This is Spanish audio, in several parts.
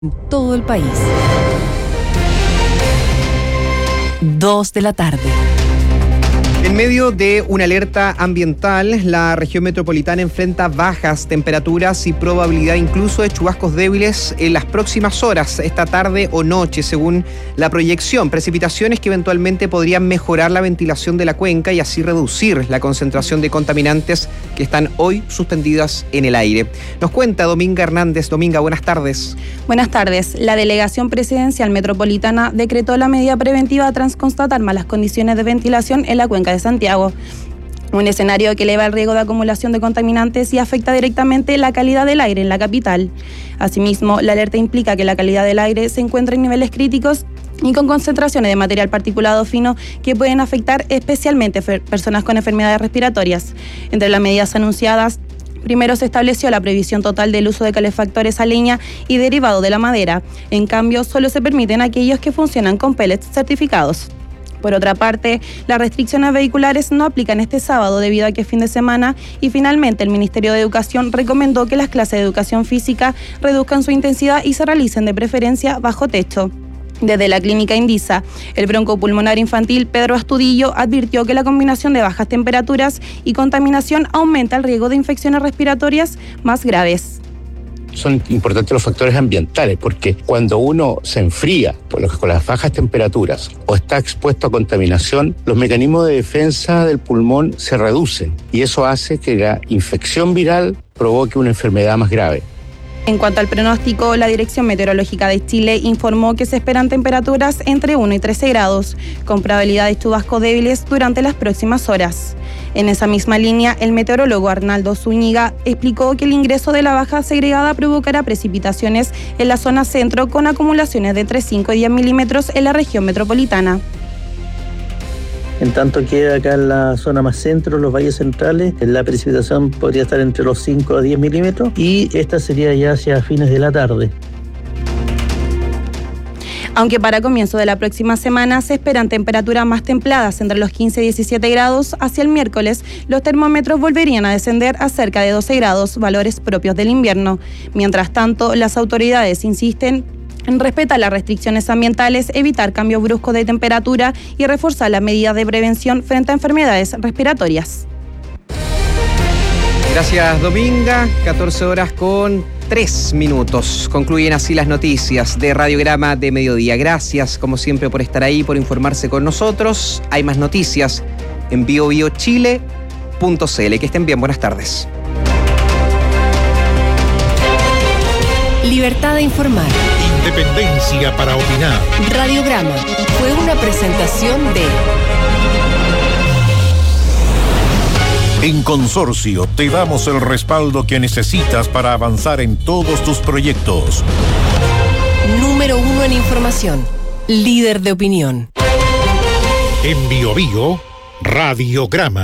todo el país. 2 de la tarde. En medio de una alerta ambiental, la región metropolitana enfrenta bajas temperaturas y probabilidad incluso de chubascos débiles en las próximas horas, esta tarde o noche, según la proyección. Precipitaciones que eventualmente podrían mejorar la ventilación de la cuenca y así reducir la concentración de contaminantes que están hoy suspendidas en el aire. Nos cuenta Dominga Hernández. Dominga, buenas tardes. Buenas tardes. La Delegación Presidencial Metropolitana decretó la medida preventiva tras constatar malas condiciones de ventilación en la cuenca de Santiago. Un escenario que eleva el riesgo de acumulación de contaminantes y afecta directamente la calidad del aire en la capital. Asimismo, la alerta implica que la calidad del aire se encuentra en niveles críticos y con concentraciones de material particulado fino que pueden afectar especialmente personas con enfermedades respiratorias. Entre las medidas anunciadas, primero se estableció la prohibición total del uso de calefactores a leña y derivado de la madera. En cambio, solo se permiten aquellos que funcionan con pellets certificados. Por otra parte, las restricciones vehiculares no aplican este sábado debido a que es fin de semana y finalmente el Ministerio de Educación recomendó que las clases de educación física reduzcan su intensidad y se realicen de preferencia bajo techo. Desde la clínica Indisa, el broncopulmonar infantil Pedro Astudillo advirtió que la combinación de bajas temperaturas y contaminación aumenta el riesgo de infecciones respiratorias más graves. Son importantes los factores ambientales porque cuando uno se enfría con las bajas temperaturas o está expuesto a contaminación, los mecanismos de defensa del pulmón se reducen y eso hace que la infección viral provoque una enfermedad más grave. En cuanto al pronóstico, la Dirección Meteorológica de Chile informó que se esperan temperaturas entre 1 y 13 grados, con probabilidad de chubascos débiles durante las próximas horas. En esa misma línea, el meteorólogo Arnaldo Zúñiga explicó que el ingreso de la baja segregada provocará precipitaciones en la zona centro con acumulaciones de entre 5 y 10 milímetros en la región metropolitana. En tanto que acá en la zona más centro, los valles centrales, la precipitación podría estar entre los 5 a 10 milímetros y esta sería ya hacia fines de la tarde. Aunque para comienzo de la próxima semana se esperan temperaturas más templadas entre los 15 y 17 grados, hacia el miércoles los termómetros volverían a descender a cerca de 12 grados, valores propios del invierno. Mientras tanto, las autoridades insisten en respetar las restricciones ambientales, evitar cambios bruscos de temperatura y reforzar las medidas de prevención frente a enfermedades respiratorias. Gracias, Dominga. 14 horas con 3 minutos. Concluyen así las noticias de Radiograma de Mediodía. Gracias, como siempre, por estar ahí, por informarse con nosotros. Hay más noticias en biobiochile.cl. Que estén bien, buenas tardes. Libertad de informar. Independencia para opinar. Radiograma fue una presentación de... En Consorcio te damos el respaldo que necesitas para avanzar en todos tus proyectos. Número 1 en información. Líder de opinión. En BioBio, Radiograma.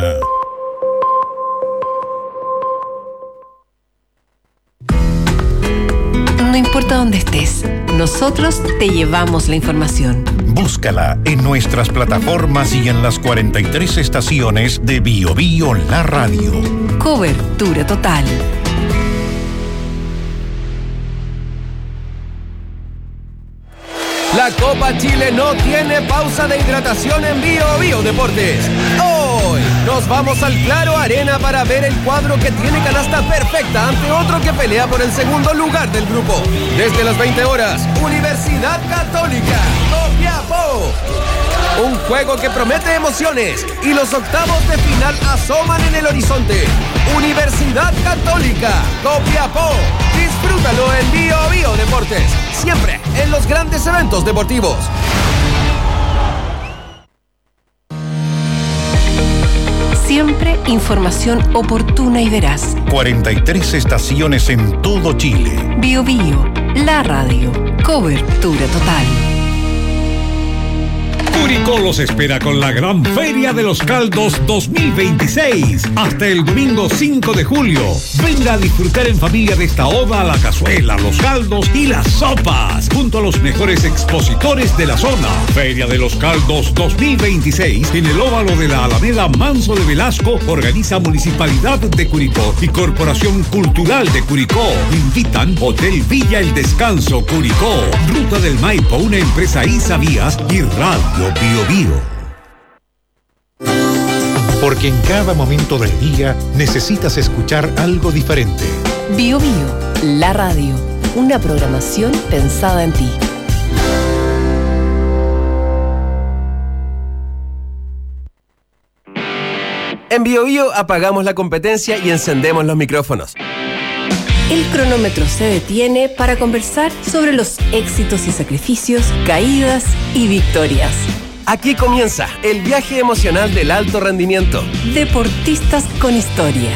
No importa dónde estés, nosotros te llevamos la información. Búscala en nuestras plataformas y en las 43 estaciones de BioBio La Radio. Cobertura total. La Copa Chile no tiene pausa de hidratación en BioBio Deportes. Hoy nos vamos al Claro Arena para ver el cuadro que tiene canasta perfecta ante otro que pelea por el segundo lugar del grupo. Desde las 20 horas, Universidad Católica, Copiapó. Un juego que promete emociones y los octavos de final asoman en el horizonte. Universidad Católica, Copiapó. Disfrútalo en BioBio Deportes, siempre en los grandes eventos deportivos. Siempre información oportuna y veraz. 43 estaciones en todo Chile. BioBio, la radio. Cobertura total. Curicó los espera con la Gran Feria de los Caldos 2026. Hasta el domingo 5 de julio. Venga a disfrutar en familia de esta oda a la cazuela, los caldos y las sopas. junto a los mejores expositores de la zona. Feria de los Caldos 2026 en el óvalo de la Alameda Manso de Velasco organiza Municipalidad de Curicó y Corporación Cultural de Curicó. Invitan Hotel Villa El Descanso Curicó, Ruta del Maipo, una empresa Isavías y Radio Bio Bio. Porque en cada momento del día necesitas escuchar algo diferente. Bio Bio, la radio. Una programación pensada en ti. En Bio Bio apagamos la competencia y encendemos los micrófonos. El cronómetro se detiene para conversar sobre los éxitos y sacrificios, caídas y victorias. Aquí comienza el viaje emocional del alto rendimiento. Deportistas con historia.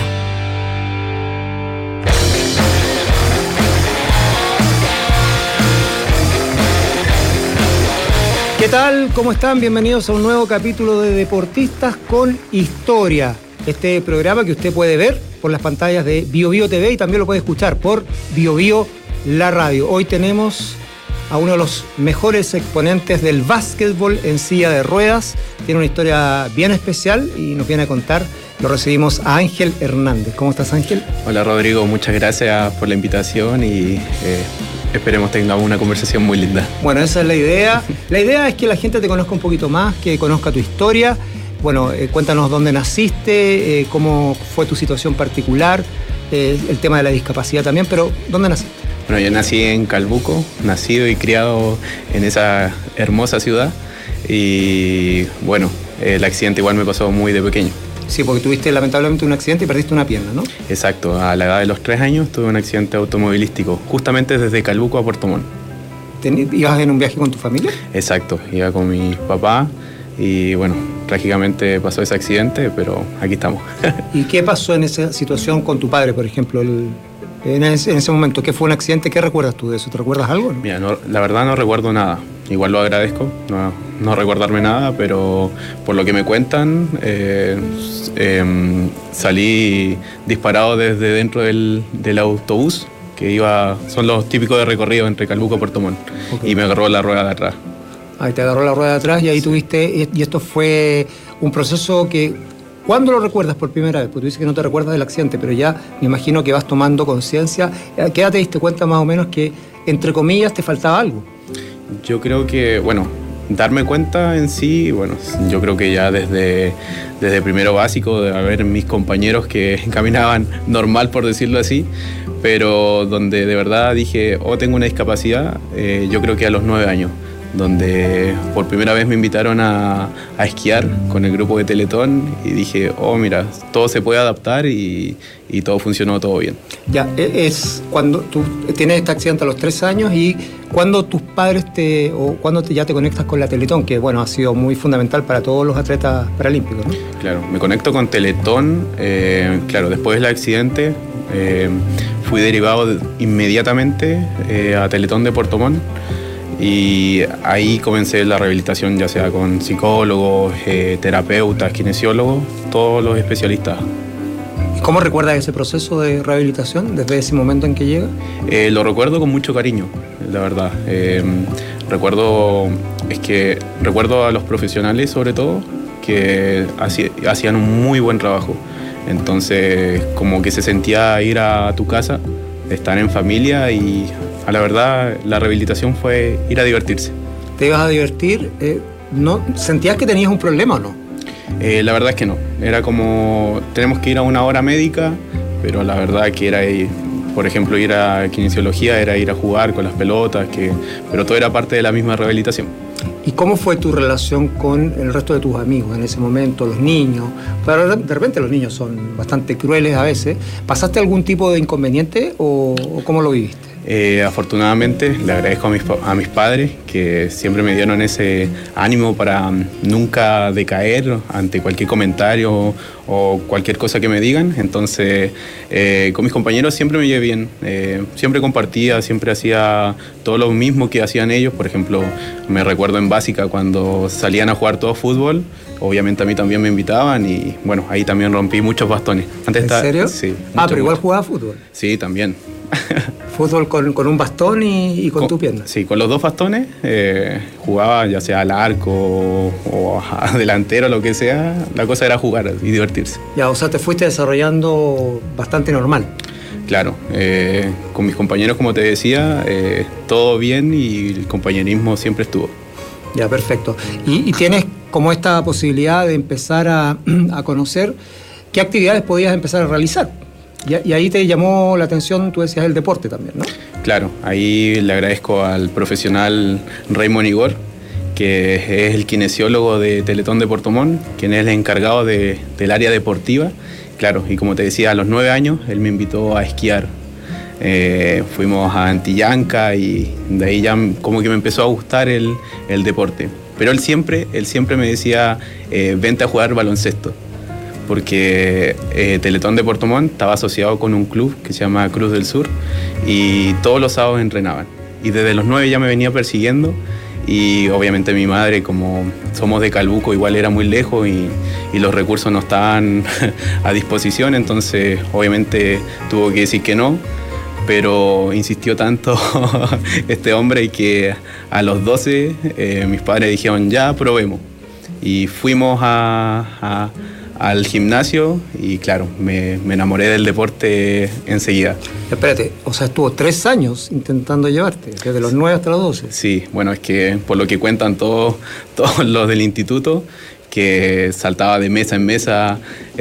¿Qué tal? ¿Cómo están? Bienvenidos a un nuevo capítulo de Deportistas con Historia. Este programa que usted puede ver por las pantallas de Bio Bio TV y también lo puede escuchar por Bio Bio, la radio. Hoy tenemos a uno de los mejores exponentes del básquetbol en silla de ruedas. Tiene una historia bien especial y nos viene a contar. Lo recibimos a Ángel Hernández. ¿Cómo estás, Ángel? Hola, Rodrigo. Muchas gracias por la invitación y esperemos tengamos una conversación muy linda. Bueno, esa es la idea. La idea es que la gente te conozca un poquito más, que conozca tu historia. Bueno, cuéntanos dónde naciste, cómo fue tu situación particular, el tema de la discapacidad también, pero ¿dónde naciste? Bueno, yo nací en Calbuco, nacido y criado en esa hermosa ciudad y bueno, el accidente igual me pasó muy de pequeño. Sí, porque tuviste lamentablemente un accidente y perdiste una pierna, ¿no? Exacto, a la edad de los 3 años tuve un accidente automovilístico, justamente desde Calbuco a Puerto Montt. ¿Ibas en un viaje con tu familia? Exacto, iba con mi papá y bueno, trágicamente pasó ese accidente, pero aquí estamos. ¿Y qué pasó en esa situación con tu padre, por ejemplo? En ese momento, ¿qué fue un accidente? ¿Qué recuerdas tú de eso? ¿Te recuerdas algo? Mira, la verdad no recuerdo nada. Igual lo agradezco, no recordarme nada, pero por lo que me cuentan, salí disparado desde dentro del autobús, que son los típicos de recorrido entre Calbuco y Puerto Montt, okay. Y me agarró la rueda de atrás. Ahí te agarró la rueda de atrás y ahí tuviste, y esto fue un proceso que... ¿Cuándo lo recuerdas por primera vez? Porque tú dices que no te recuerdas del accidente, pero ya me imagino que vas tomando conciencia. ¿A qué edad te diste cuenta más o menos que, entre comillas, te faltaba algo? Yo creo que, bueno, darme cuenta en sí, bueno, yo creo que ya desde primero básico, de haber mis compañeros que caminaban normal, por decirlo así, pero donde de verdad dije, tengo una discapacidad, yo creo que a los 9 años. Donde por primera vez me invitaron a esquiar con el grupo de Teletón y dije, mira, todo se puede adaptar y todo funcionó todo bien. Ya, es cuando tú tienes este accidente a los 3 años y cuando tus padres ya te conectas con la Teletón, que bueno, ha sido muy fundamental para todos los atletas paralímpicos, ¿no? Claro, me conecto con Teletón, claro, después del accidente fui derivado inmediatamente a Teletón de Puerto Montt. Y ahí comencé la rehabilitación, ya sea con psicólogos, terapeutas, kinesiólogos, todos los especialistas. ¿Cómo recuerdas ese proceso de rehabilitación desde ese momento en que llega? Lo recuerdo con mucho cariño, la verdad. Recuerdo a los profesionales, sobre todo, que hacían un muy buen trabajo. Entonces, como que se sentía ir a tu casa, estar en familia y... A la verdad, la rehabilitación fue ir a divertirse. ¿Te ibas a divertir? ¿Sentías que tenías un problema o no? La verdad es que no. Era como, tenemos que ir a una hora médica, pero la verdad que era, por ejemplo, ir a kinesiología, era ir a jugar con las pelotas, pero todo era parte de la misma rehabilitación. ¿Y cómo fue tu relación con el resto de tus amigos en ese momento, los niños? Pero de repente los niños son bastante crueles a veces. ¿Pasaste algún tipo de inconveniente o cómo lo viviste? Afortunadamente le agradezco a mis padres que siempre me dieron ese ánimo para nunca decaer ante cualquier comentario o cualquier cosa que me digan. Entonces con mis compañeros siempre me llevé bien, siempre compartía, siempre hacía todo lo mismo que hacían ellos. Por ejemplo, me recuerdo en básica cuando salían a jugar todo fútbol, obviamente a mí también me invitaban y bueno, ahí también rompí muchos bastones. ¿En serio? Sí. Pero igual jugaba fútbol. Sí, también. Fútbol con un bastón y con tu pierna. Sí, con los dos bastones jugaba ya sea al arco o a delantero, lo que sea. La cosa era jugar y divertirse. Ya, o sea, te fuiste desarrollando bastante normal. Claro, con mis compañeros, como te decía, todo bien y el compañerismo siempre estuvo. Ya, perfecto. Y tienes como esta posibilidad de empezar a conocer qué actividades podías empezar a realizar. Y ahí te llamó la atención, tú decías, el deporte también, ¿no? Claro, ahí le agradezco al profesional Raymond Igor, que es el kinesiólogo de Teletón de Puerto Montt, quien es el encargado del área deportiva. Claro, y como te decía, a los 9 años él me invitó a esquiar. Fuimos a Antillanca y de ahí ya como que me empezó a gustar el deporte. Pero él siempre me decía, vente a jugar baloncesto. Porque Teletón de Puerto Montt estaba asociado con un club que se llama Cruz del Sur y todos los sábados entrenaban. Y desde los 9 ya me venía persiguiendo y obviamente mi madre, como somos de Calbuco, igual era muy lejos y los recursos no estaban a disposición, entonces obviamente tuvo que decir que no, pero insistió tanto este hombre que a los 12 mis padres dijeron ya, probemos. Y fuimos al gimnasio y claro, me enamoré del deporte enseguida. Espérate, o sea, estuvo 3 años intentando llevarte, desde los 9 hasta los 12. Sí, bueno, es que por lo que cuentan todos los del instituto, que saltaba de mesa en mesa,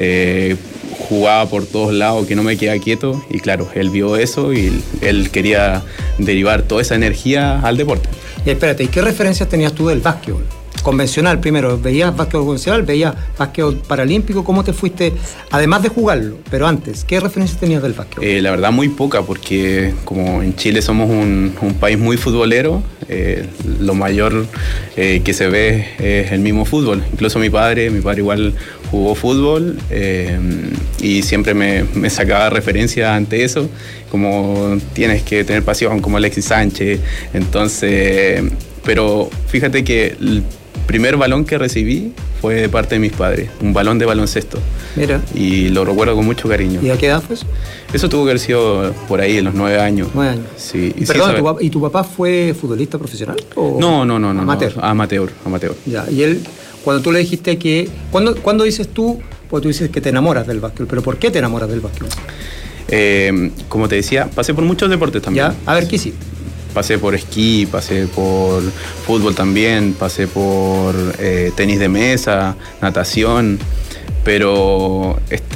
jugaba por todos lados, que no me quedaba quieto, y claro, él vio eso y él quería derivar toda esa energía al deporte. Y espérate, ¿y qué referencias tenías tú del básquetbol? Convencional primero, ¿veías básquetbol convencional? ¿Veías básquetbol paralímpico? ¿Cómo te fuiste, además de jugarlo, pero antes, qué referencias tenías del básquetbol? La verdad muy poca, porque como en Chile somos un país muy futbolero, lo mayor que se ve es el mismo fútbol. Incluso mi padre igual jugó fútbol y siempre me sacaba referencia ante eso, como tienes que tener pasión, como Alexis Sánchez. Entonces, pero fíjate que el primer balón que recibí fue de parte de mis padres, un balón de baloncesto. Mira. Y lo recuerdo con mucho cariño. ¿Y a qué edad fue eso? Eso tuvo que haber sido por ahí, en los 9 años. 9 años. Sí. Y perdón, ¿y tu papá fue futbolista profesional? ¿O no. Amateur. No, amateur. Ya, y él, cuando tú le dijiste que... ¿Cuándo dices tú? Pues tú dices que te enamoras del básquetbol, pero ¿por qué te enamoras del básquetbol? Como te decía, pasé por muchos deportes también. Ya, a ver, ¿qué hiciste? Pasé por esquí, pasé por fútbol también, pasé por tenis de mesa, natación, pero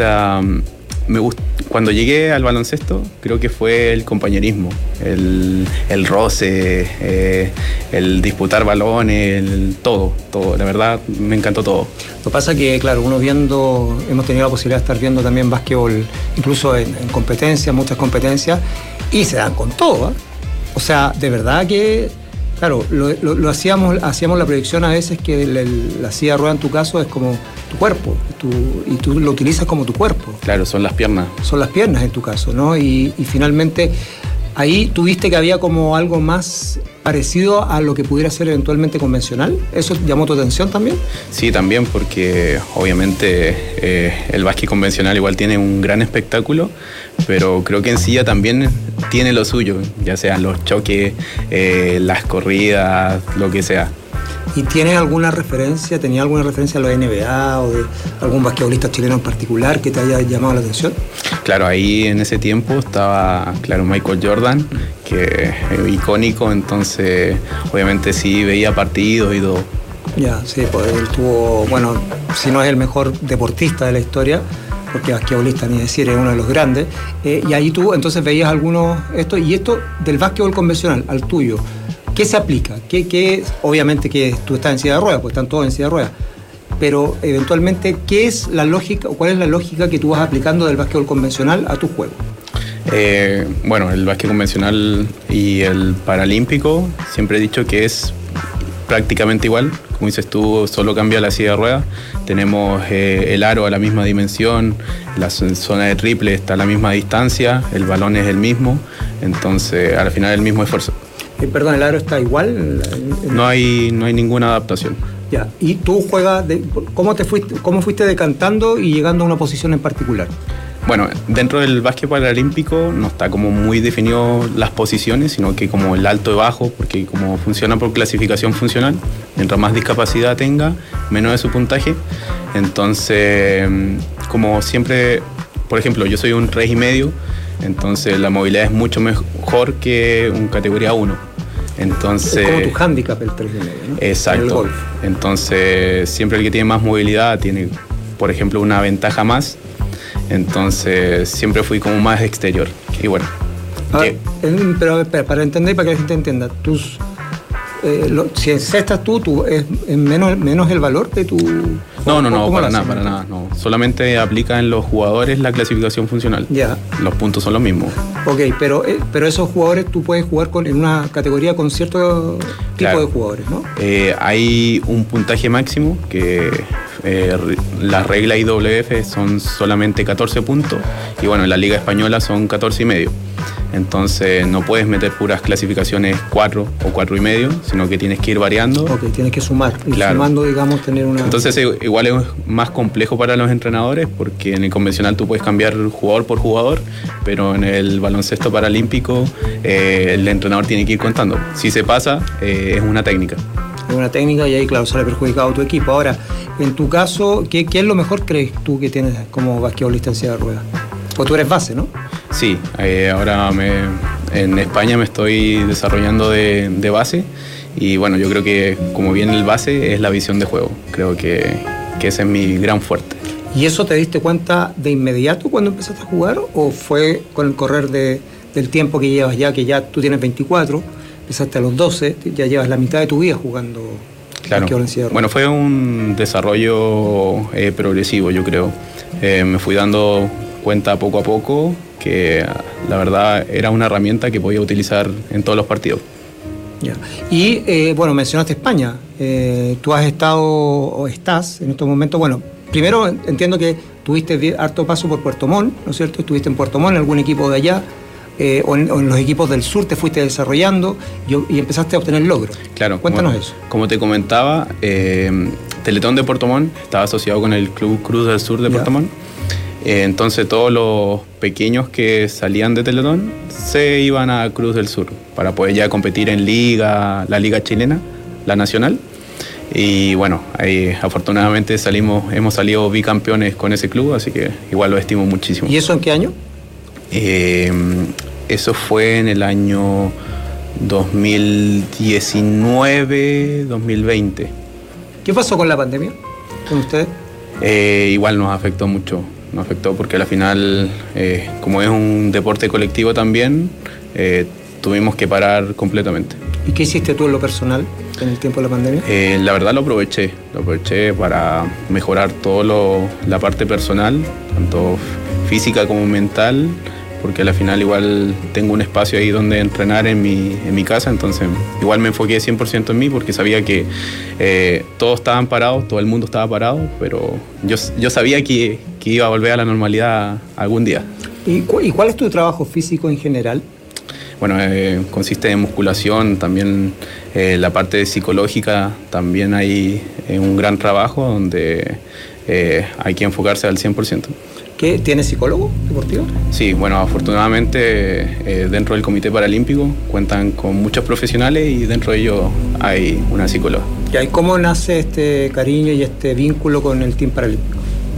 cuando llegué al baloncesto creo que fue el compañerismo, el roce, el disputar balones, todo, la verdad me encantó todo. Lo que pasa es que, claro, hemos tenido la posibilidad de estar viendo también básquetbol, incluso en competencias, muchas competencias, y se dan con todo, ¿eh? O sea, de verdad que, claro, hacíamos la proyección a veces que la silla de ruedas en tu caso es como tu cuerpo, y tú lo utilizas como tu cuerpo. Claro, son las piernas. Son las piernas en tu caso, ¿no? Y finalmente ahí tuviste que había como algo más parecido a lo que pudiera ser eventualmente convencional. ¿Eso llamó tu atención también? Sí, también, porque obviamente el básquet convencional igual tiene un gran espectáculo, pero creo que en silla también tiene lo suyo, ya sean los choques, las corridas, lo que sea. ¿Y tenía alguna referencia a la NBA o de algún basquetbolista chileno en particular que te haya llamado la atención? Claro, ahí en ese tiempo estaba, Michael Jordan, que es icónico, entonces obviamente sí veía partidos y todo. Ya, sí, pues él tuvo, bueno, si no es el mejor deportista de la historia, porque basquetbolista ni decir, es uno de los grandes, y ahí tú entonces veías algunos, esto del básquetbol convencional al tuyo, ¿qué se aplica? Obviamente que tú estás en silla de ruedas, pues están todos en silla de ruedas, pero eventualmente, ¿qué es la lógica o cuál es la lógica que tú vas aplicando del básquetbol convencional a tu juego? Bueno, el básquet convencional y el paralímpico, siempre he dicho que es prácticamente igual. Como dices tú, solo cambia la silla de ruedas. Tenemos el aro a la misma dimensión, la zona de triple está a la misma distancia, el balón es el mismo, entonces al final el mismo esfuerzo. Perdón, ¿el aro está igual? No hay ninguna adaptación. Ya, ¿y tú juegas, cómo fuiste decantando y llegando a una posición en particular? Bueno, dentro del básquet paralímpico no está como muy definido las posiciones, sino que como el alto y bajo, porque como funciona por clasificación funcional, mientras más discapacidad tenga, menos es su puntaje. Entonces, como siempre, por ejemplo, yo soy un 3,5, entonces la movilidad es mucho mejor que un categoría 1. Entonces, es como tu handicap el 3,5, ¿no? Exacto. En el golf. Entonces, siempre el que tiene más movilidad tiene, por ejemplo, una ventaja más. Entonces, siempre fui como más exterior. Y bueno. Pero espera, para entender, para que la gente entienda, si encestas tú es menos el valor de tu... No, para nada. No. Solamente aplica en los jugadores la clasificación funcional. Ya. Los puntos son los mismos. Ok, pero esos jugadores tú puedes jugar en una categoría con cierto tipo de jugadores, ¿no? Hay un puntaje máximo que la regla IWF son solamente 14 puntos y bueno, en la Liga Española son 14,5. Entonces no puedes meter puras clasificaciones 4 o 4,5, sino que tienes que ir variando. Ok, tienes que sumar. Ir claro. Sumando, digamos, tener una... Entonces igual es más complejo para los entrenadores porque en el convencional tú puedes cambiar jugador por jugador, pero en el baloncesto paralímpico el entrenador tiene que ir contando. Si se pasa, es una técnica. Es una técnica y ahí, claro, sale perjudicado tu equipo. Ahora, en tu caso, ¿qué es lo mejor crees tú que tienes como basquetbolista en silla de ruedas? Pues tú eres base, ¿no? Sí, ahora en España me estoy desarrollando de base y bueno, yo creo que como viene el base es la visión de juego. Creo que ese es mi gran fuerte. ¿Y eso te diste cuenta de inmediato cuando empezaste a jugar o fue con el correr del tiempo que llevas ya, que ya tú tienes 24, empezaste a los 12, ya llevas la mitad de tu vida jugando? Claro, bueno, fue un desarrollo progresivo, yo creo. Me fui dando cuenta poco a poco que la verdad era una herramienta que podía utilizar en todos los partidos. Ya. Y bueno, mencionaste España. Tú has estado o estás en estos momentos, bueno, primero entiendo que tuviste harto paso por Puerto Montt, ¿no es cierto? Estuviste en Puerto Montt, en algún equipo de allá, o en los equipos del sur te fuiste desarrollando y empezaste a obtener logros. Claro. Cuéntanos eso. Como te comentaba, Teletón de Puerto Montt estaba asociado con el Club Cruz del Sur de Puerto Montt. Entonces todos los pequeños que salían de Teletón se iban a Cruz del Sur para poder ya competir en la liga chilena, la nacional. Y bueno, ahí afortunadamente hemos salido bicampeones con ese club, así que igual lo estimo muchísimo. ¿Y eso en qué año? Eso fue en el año 2019, 2020. ¿Qué pasó con la pandemia con ustedes? Igual nos afectó mucho. Nos afectó porque al final, como es un deporte colectivo también, tuvimos que parar completamente. ¿Y qué hiciste tú en lo personal en el tiempo de la pandemia? La verdad lo aproveché para mejorar la parte personal, tanto física como mental, porque al final igual tengo un espacio ahí donde entrenar en mi casa, entonces igual me enfoqué 100% en mí porque sabía que todos estaban parados, todo el mundo estaba parado, pero yo sabía que iba a volver a la normalidad algún día. ¿Y cuál es tu trabajo físico en general? Bueno, consiste en musculación, también la parte psicológica, también hay un gran trabajo donde hay que enfocarse al 100%. ¿Qué? ¿Tienes psicólogo deportivo? Sí, bueno, afortunadamente dentro del Comité Paralímpico cuentan con muchos profesionales y dentro de ellos hay una psicóloga. ¿Y cómo nace este cariño y este vínculo con el Team Paralímpico?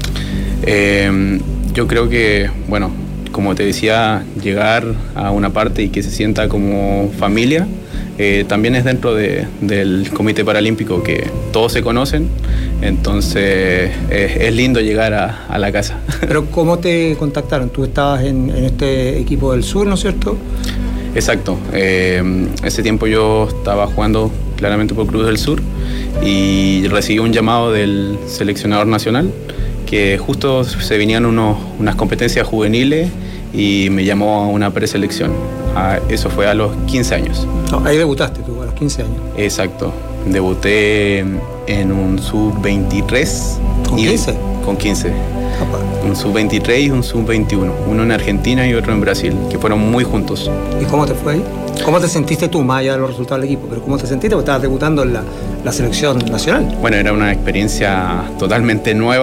Yo creo que, bueno, como te decía, llegar a una parte y que se sienta como familia, también es dentro del Comité Paralímpico, que todos se conocen, entonces es lindo llegar a la casa. ¿Pero cómo te contactaron? Tú estabas en este equipo del sur, ¿no es cierto? Exacto. Ese tiempo yo estaba jugando claramente por Cruz del Sur y recibí un llamado del seleccionador nacional, que justo se venían unas competencias juveniles y me llamó a una preselección. Eso fue a los 15 años. No, ahí debutaste tú, a los 15 años. Exacto. Debuté en un sub-23. ¿Con 15? Con 15. Papá. Un sub-23 y un sub-21. Uno en Argentina y otro en Brasil, que fueron muy juntos. ¿Y cómo te fue ahí? ¿Cómo te sentiste tú, más allá de los resultados del equipo? Pero ¿cómo te sentiste? Porque estabas debutando en la selección nacional. Bueno, era una experiencia totalmente nueva.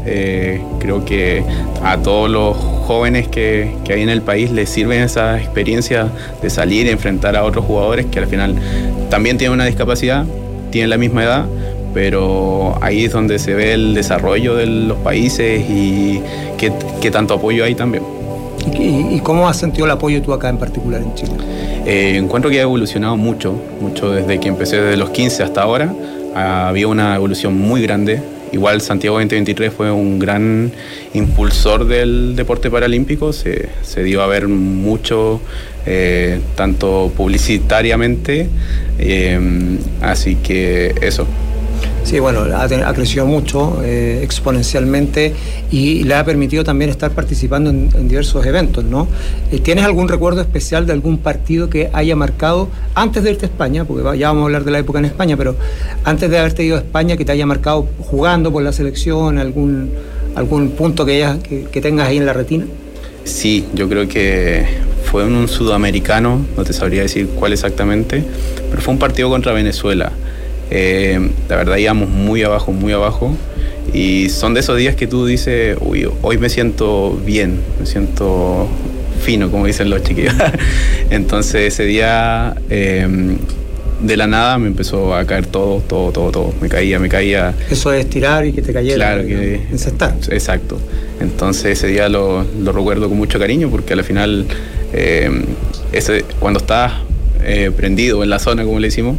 Creo que a todos los jóvenes que hay en el país les sirven esa experiencia de salir y enfrentar a otros jugadores que al final también tienen una discapacidad, tienen la misma edad, pero ahí es donde se ve el desarrollo de los países y qué tanto apoyo hay también. ¿Y cómo has sentido el apoyo tú acá en particular en Chile? Encuentro que ha evolucionado mucho desde que empecé, desde los 15 hasta ahora. Había una evolución muy grande. Igual Santiago 2023 fue un gran impulsor del deporte paralímpico, se dio a ver mucho, tanto publicitariamente, así que eso. Sí, bueno, ha crecido mucho, exponencialmente, y le ha permitido también estar participando en diversos eventos, ¿no? ¿Tienes algún recuerdo especial de algún partido que haya marcado, antes de irte a España, porque ya vamos a hablar de la época en España, pero antes de haberte ido a España, que te haya marcado jugando por la selección, algún punto que tengas ahí en la retina? Sí, yo creo que fue en un sudamericano, no te sabría decir cuál exactamente, pero fue un partido contra Venezuela. La verdad íbamos muy abajo, y son de esos días que tú dices, uy, hoy me siento bien, me siento fino, como dicen los chiquillos. Entonces ese día, de la nada me empezó a caer todo, me caía. Eso es tirar y que te cayera. Claro, que encestar. Exacto. Entonces ese día lo recuerdo con mucho cariño, porque al final, cuando estás prendido en la zona, como le decimos,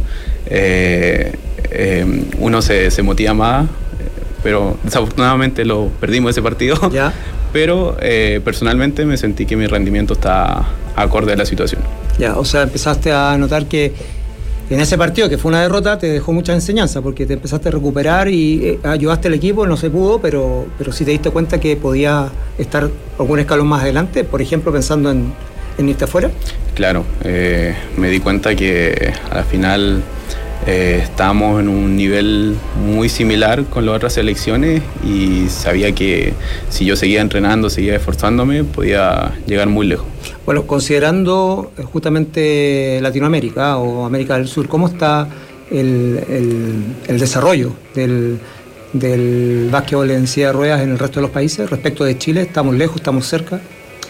uno se motiva más, pero desafortunadamente lo perdimos ese partido. ¿Ya? Pero personalmente me sentí que mi rendimiento está acorde a la situación. Ya, o sea, empezaste a notar que en ese partido, que fue una derrota, te dejó mucha enseñanza, porque te empezaste a recuperar y ayudaste al equipo, no se pudo, pero sí te diste cuenta que podías estar algún escalón más adelante, por ejemplo, pensando en irte afuera. Claro, me di cuenta que al final estábamos en un nivel muy similar con las otras selecciones, y sabía que si yo seguía entrenando, seguía esforzándome, podía llegar muy lejos. Bueno, considerando justamente Latinoamérica o América del Sur, ¿cómo está el desarrollo del básquetbol en silla de ruedas en el resto de los países respecto de Chile? ¿Estamos lejos, estamos cerca?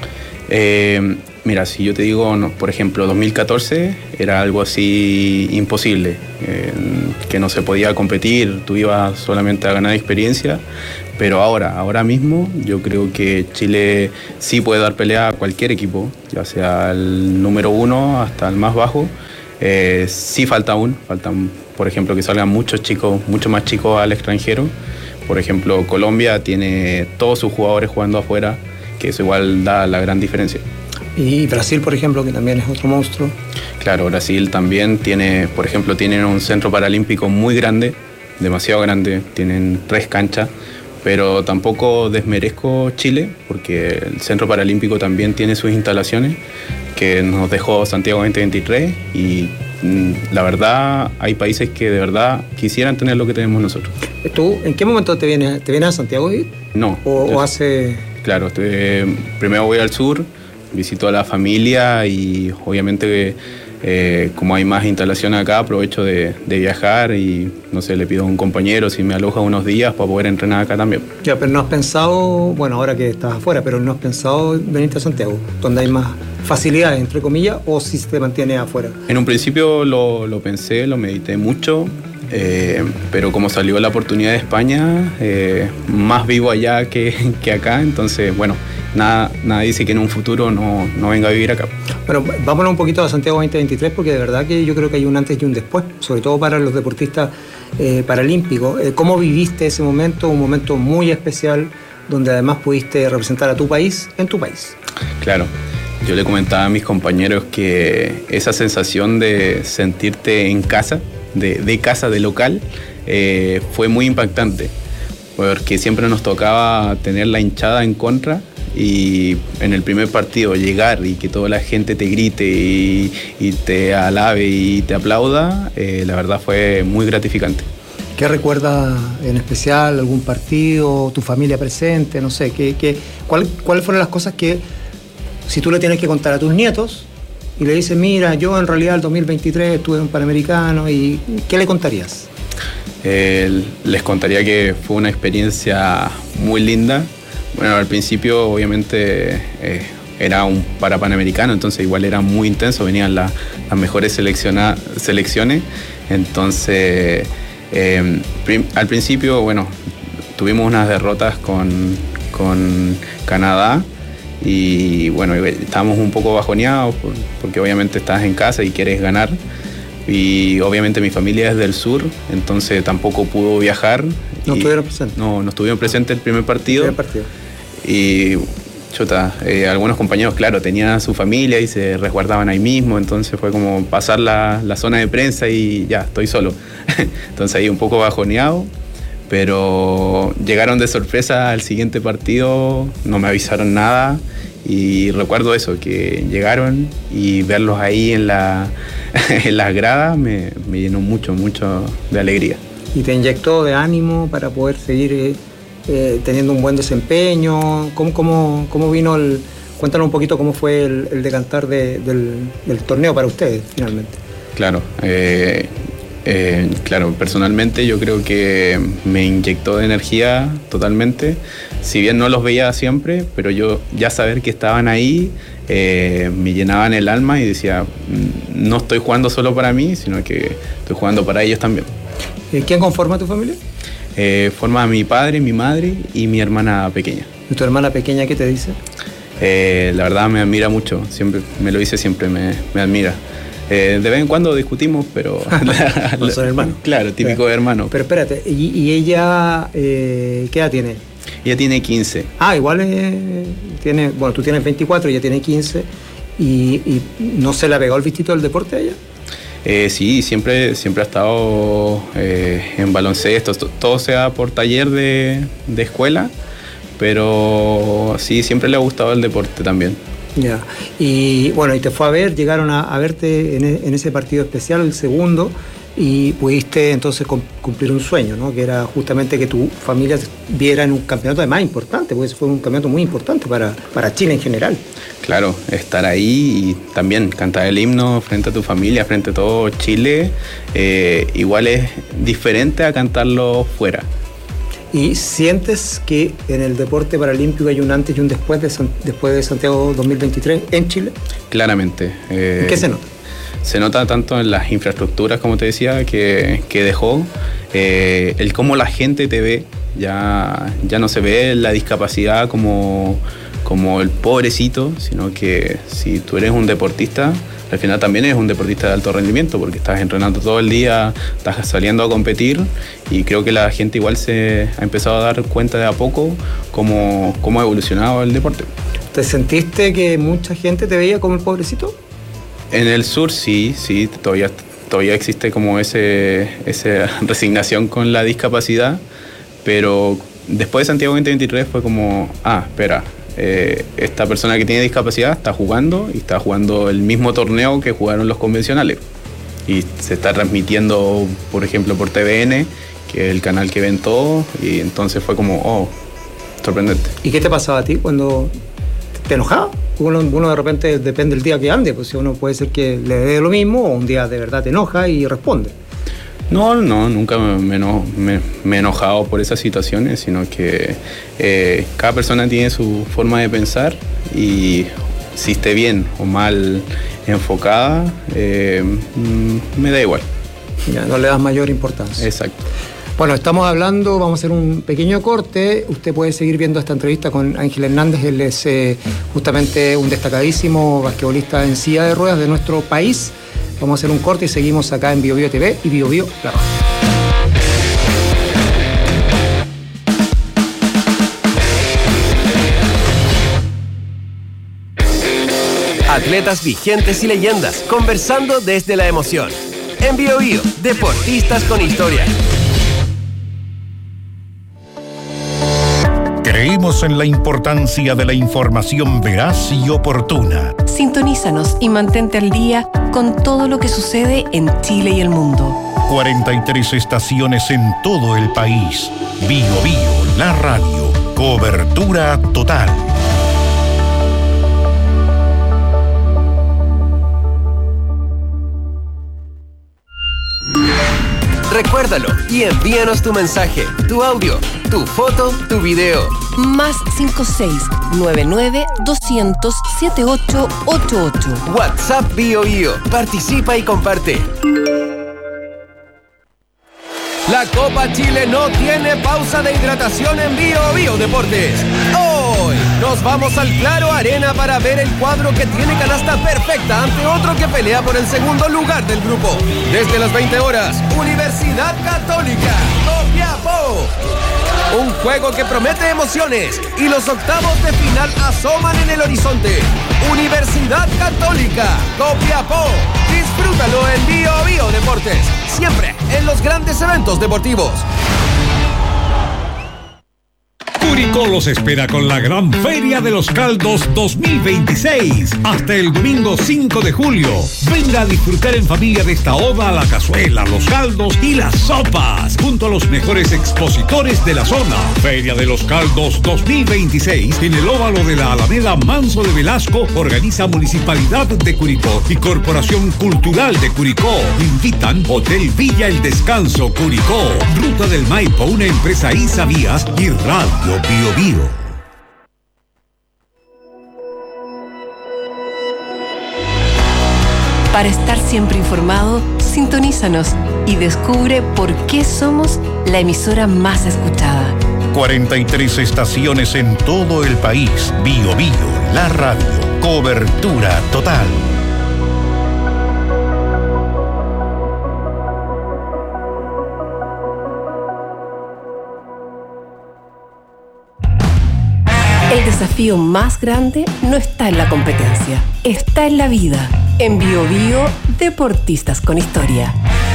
Mira, si yo te digo, por ejemplo, 2014 era algo así imposible, que no se podía competir, tú ibas solamente a ganar experiencia, pero ahora mismo yo creo que Chile sí puede dar pelea a cualquier equipo, ya sea el número 1 hasta el más bajo. Sí faltan, por ejemplo, que salgan mucho más chicos al extranjero. Por ejemplo, Colombia tiene todos sus jugadores jugando afuera, que eso igual da la gran diferencia. Y Brasil, por ejemplo, que también es otro monstruo. Claro, Brasil también tienen un centro paralímpico muy grande, demasiado grande, tienen 3 canchas, pero tampoco desmerezco Chile, porque el centro paralímpico también tiene sus instalaciones, que nos dejó Santiago 2023, y la verdad hay países que de verdad quisieran tener lo que tenemos nosotros. ¿Tú en qué momento te vienes a Santiago? No. ¿O hace...? Claro, primero voy al sur, visito a la familia, y obviamente como hay más instalaciones acá, aprovecho de viajar y, no sé, le pido a un compañero si me aloja unos días para poder entrenar acá también. Ya, pero no has pensado, bueno, ahora que estás afuera, pero no has pensado venirte a Santiago, donde hay más facilidades, entre comillas, o si te mantienes afuera? En un principio lo pensé, lo medité mucho, pero como salió la oportunidad de España, más vivo allá que acá, entonces, bueno, nada dice que en un futuro no venga a vivir acá. Bueno, vámonos un poquito a Santiago 2023, porque de verdad que yo creo que hay un antes y un después, sobre todo para los deportistas paralímpicos. ¿Cómo viviste ese momento? Un momento muy especial, donde además pudiste representar a tu país en tu país. Claro. Yo le comentaba a mis compañeros que esa sensación de sentirte en casa, de casa, de local, fue muy impactante, porque siempre nos tocaba tener la hinchada en contra, y en el primer partido llegar y que toda la gente te grite y te alabe y te aplauda, la verdad fue muy gratificante. ¿Qué recuerdas en especial? ¿Algún partido? ¿Tu familia presente? No sé, ¿cuáles fueron las cosas que, si tú le tienes que contar a tus nietos y le dices, mira, yo en realidad el 2023 estuve en un Panamericano, y qué le contarías? Les contaría que fue una experiencia muy linda. Bueno, al principio obviamente era un Panamericano, entonces igual era muy intenso, venían las mejores selecciones. Entonces, al principio, bueno, tuvimos unas derrotas con Canadá y bueno, estábamos un poco bajoneados porque obviamente estás en casa y quieres ganar. Y obviamente mi familia es del sur, entonces tampoco pudo viajar. ¿No estuvieron presentes? No estuvieron presentes el primer partido. Y algunos compañeros, claro, tenían a su familia y se resguardaban ahí mismo, entonces fue como pasar la zona de prensa y ya, estoy solo. Entonces ahí un poco bajoneado, pero llegaron de sorpresa al siguiente partido, no me avisaron nada. Y recuerdo eso, que llegaron y verlos ahí en las gradas me llenó mucho de alegría. ¿Y te inyectó de ánimo para poder seguir teniendo un buen desempeño? ¿Cómo vino cuéntanos un poquito cómo fue el decantar del torneo para ustedes finalmente? Claro, claro, personalmente yo creo que me inyectó de energía totalmente. Si bien no los veía siempre, pero yo ya saber que estaban ahí me llenaban el alma y decía, no estoy jugando solo para mí, sino que estoy jugando para ellos también. ¿Quién conforma tu familia? Forma a mi padre, mi madre y mi hermana pequeña. ¿Y tu hermana pequeña qué te dice? La verdad me admira mucho, siempre me lo dice, siempre me admira. De vez en cuando discutimos, pero... son hermanos. Claro, típico de hermano. Pero espérate, ¿y ella qué edad tiene? Ella tiene 15. Igual tiene... Bueno, tú tienes 24, ella tiene 15. ¿Y no se le pegó el bichito del deporte a ella? Sí, siempre ha estado en baloncesto. Todo sea por taller de escuela, pero sí, siempre le ha gustado el deporte también. Ya, y bueno, y te fue a ver, llegaron a verte en ese partido especial, el segundo, y pudiste entonces cumplir un sueño, ¿no? Que era justamente que tu familia viera en un campeonato además importante, porque fue un campeonato muy importante para Chile en general. Claro, estar ahí y también cantar el himno frente a tu familia, frente a todo Chile, igual es diferente a cantarlo fuera. ¿Y sientes que en el deporte paralímpico hay un antes y un después de Santiago 2023 en Chile? Claramente. ¿En qué se nota? Se nota tanto en las infraestructuras, como te decía, que dejó, el cómo la gente te ve, ya no se ve la discapacidad como el pobrecito, sino que si tú eres un deportista, al final también eres un deportista de alto rendimiento porque estás entrenando todo el día, estás saliendo a competir y creo que la gente igual se ha empezado a dar cuenta de a poco cómo ha evolucionado el deporte. ¿Te sentiste que mucha gente te veía como el pobrecito? En el sur sí, todavía existe como esa resignación con la discapacidad, pero después de Santiago 2023 fue como, espera, esta persona que tiene discapacidad está jugando y está jugando el mismo torneo que jugaron los convencionales y se está transmitiendo, por ejemplo, por TVN, que es el canal que ven todos, y entonces fue como, sorprendente. ¿Y qué te pasaba a ti cuando te enojaba? Uno de repente depende del día que ande, pues uno puede ser que le dé lo mismo o un día de verdad te enoja y responde. No, nunca me he enojado por esas situaciones, sino que cada persona tiene su forma de pensar y si esté bien o mal enfocada, me da igual. Ya, no le das mayor importancia. Exacto. Bueno, estamos hablando, vamos a hacer un pequeño corte. Usted puede seguir viendo esta entrevista con Ángel Hernández. Él es justamente un destacadísimo basquetbolista en silla de ruedas de nuestro país. Vamos a hacer un corte y seguimos acá en BioBio TV y BioBio La Radio. Atletas vigentes y leyendas, conversando desde la emoción. En BioBio, deportistas con historia. Creemos en la importancia de la información veraz y oportuna. Sintonízanos y mantente al día con todo lo que sucede en Chile y el mundo. 43 estaciones en todo el país. BioBio, la radio. Cobertura total. Recuérdalo y envíanos tu mensaje, tu audio, tu foto, tu video. Más 56-99-200-7888. WhatsApp BioBio. Participa y comparte. La Copa Chile no tiene pausa de hidratación en BioBio Deportes. Hoy nos vamos al Claro Arena para ver el cuadro que tiene canasta perfecta ante otro que pelea por el segundo lugar del grupo. Desde las 20 horas, Universidad Católica, Copiapó. Un juego que promete emociones y los octavos de final asoman en el horizonte. Universidad Católica, Copiapó. Disfrútalo en BioBio Deportes. Siempre en los grandes eventos deportivos. Curicó los espera con la Gran Feria de los Caldos 2026. Hasta el domingo 5 de julio. Venga a disfrutar en familia de esta oda a la cazuela, los caldos y las sopas, junto a los mejores expositores de la zona. Feria de los Caldos 2026 en el óvalo de la Alameda Manso de Velasco. Organiza Municipalidad de Curicó y Corporación Cultural de Curicó. Invitan Hotel Villa El Descanso Curicó, Ruta del Maipo, una empresa Isavías y Radio BioBio. Para estar siempre informado, sintonízanos y descubre por qué somos la emisora más escuchada. 43 estaciones en todo el país. BioBio, la radio. Cobertura total. El desafío más grande no está en la competencia, está en la vida. En BioBio, Deportistas con Historia.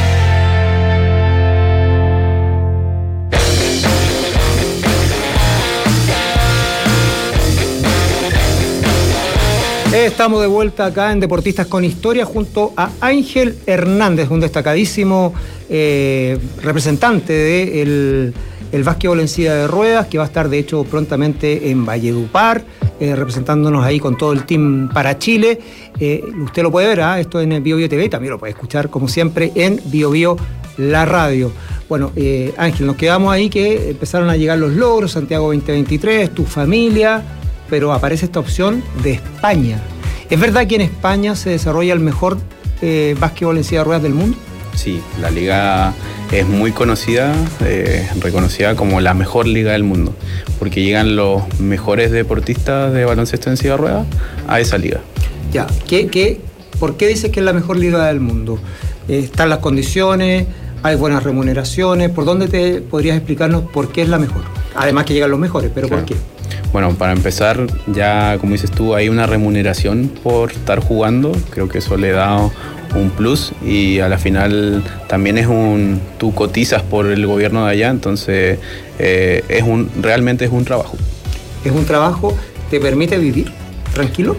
Estamos de vuelta acá en Deportistas con Historia junto a Ángel Hernández, un destacadísimo representante del básquetbol en silla de ruedas, que va a estar de hecho prontamente en Valledupar, representándonos ahí con todo el team para Chile. Usted lo puede ver, esto en BioBio TV, también lo puede escuchar como siempre en BioBio la radio. Bueno, Ángel, nos quedamos ahí que empezaron a llegar los logros, Santiago 2023, tu familia, pero aparece esta opción de España. ¿Es verdad que en España se desarrolla el mejor básquetbol en silla de ruedas del mundo? Sí, la liga es muy conocida, reconocida como la mejor liga del mundo, porque llegan los mejores deportistas de baloncesto en silla de ruedas a esa liga. Ya, ¿por qué dices que es la mejor liga del mundo? ¿Están las condiciones? ¿Hay buenas remuneraciones? ¿Por dónde te podrías explicarnos por qué es la mejor? Además que llegan los mejores, pero claro. ¿Por qué? Bueno, para empezar, ya como dices tú, hay una remuneración por estar jugando, creo que eso le da un plus y a la final también tú cotizas por el gobierno de allá, entonces realmente es un trabajo. ¿Es un trabajo? ¿Te permite vivir tranquilo?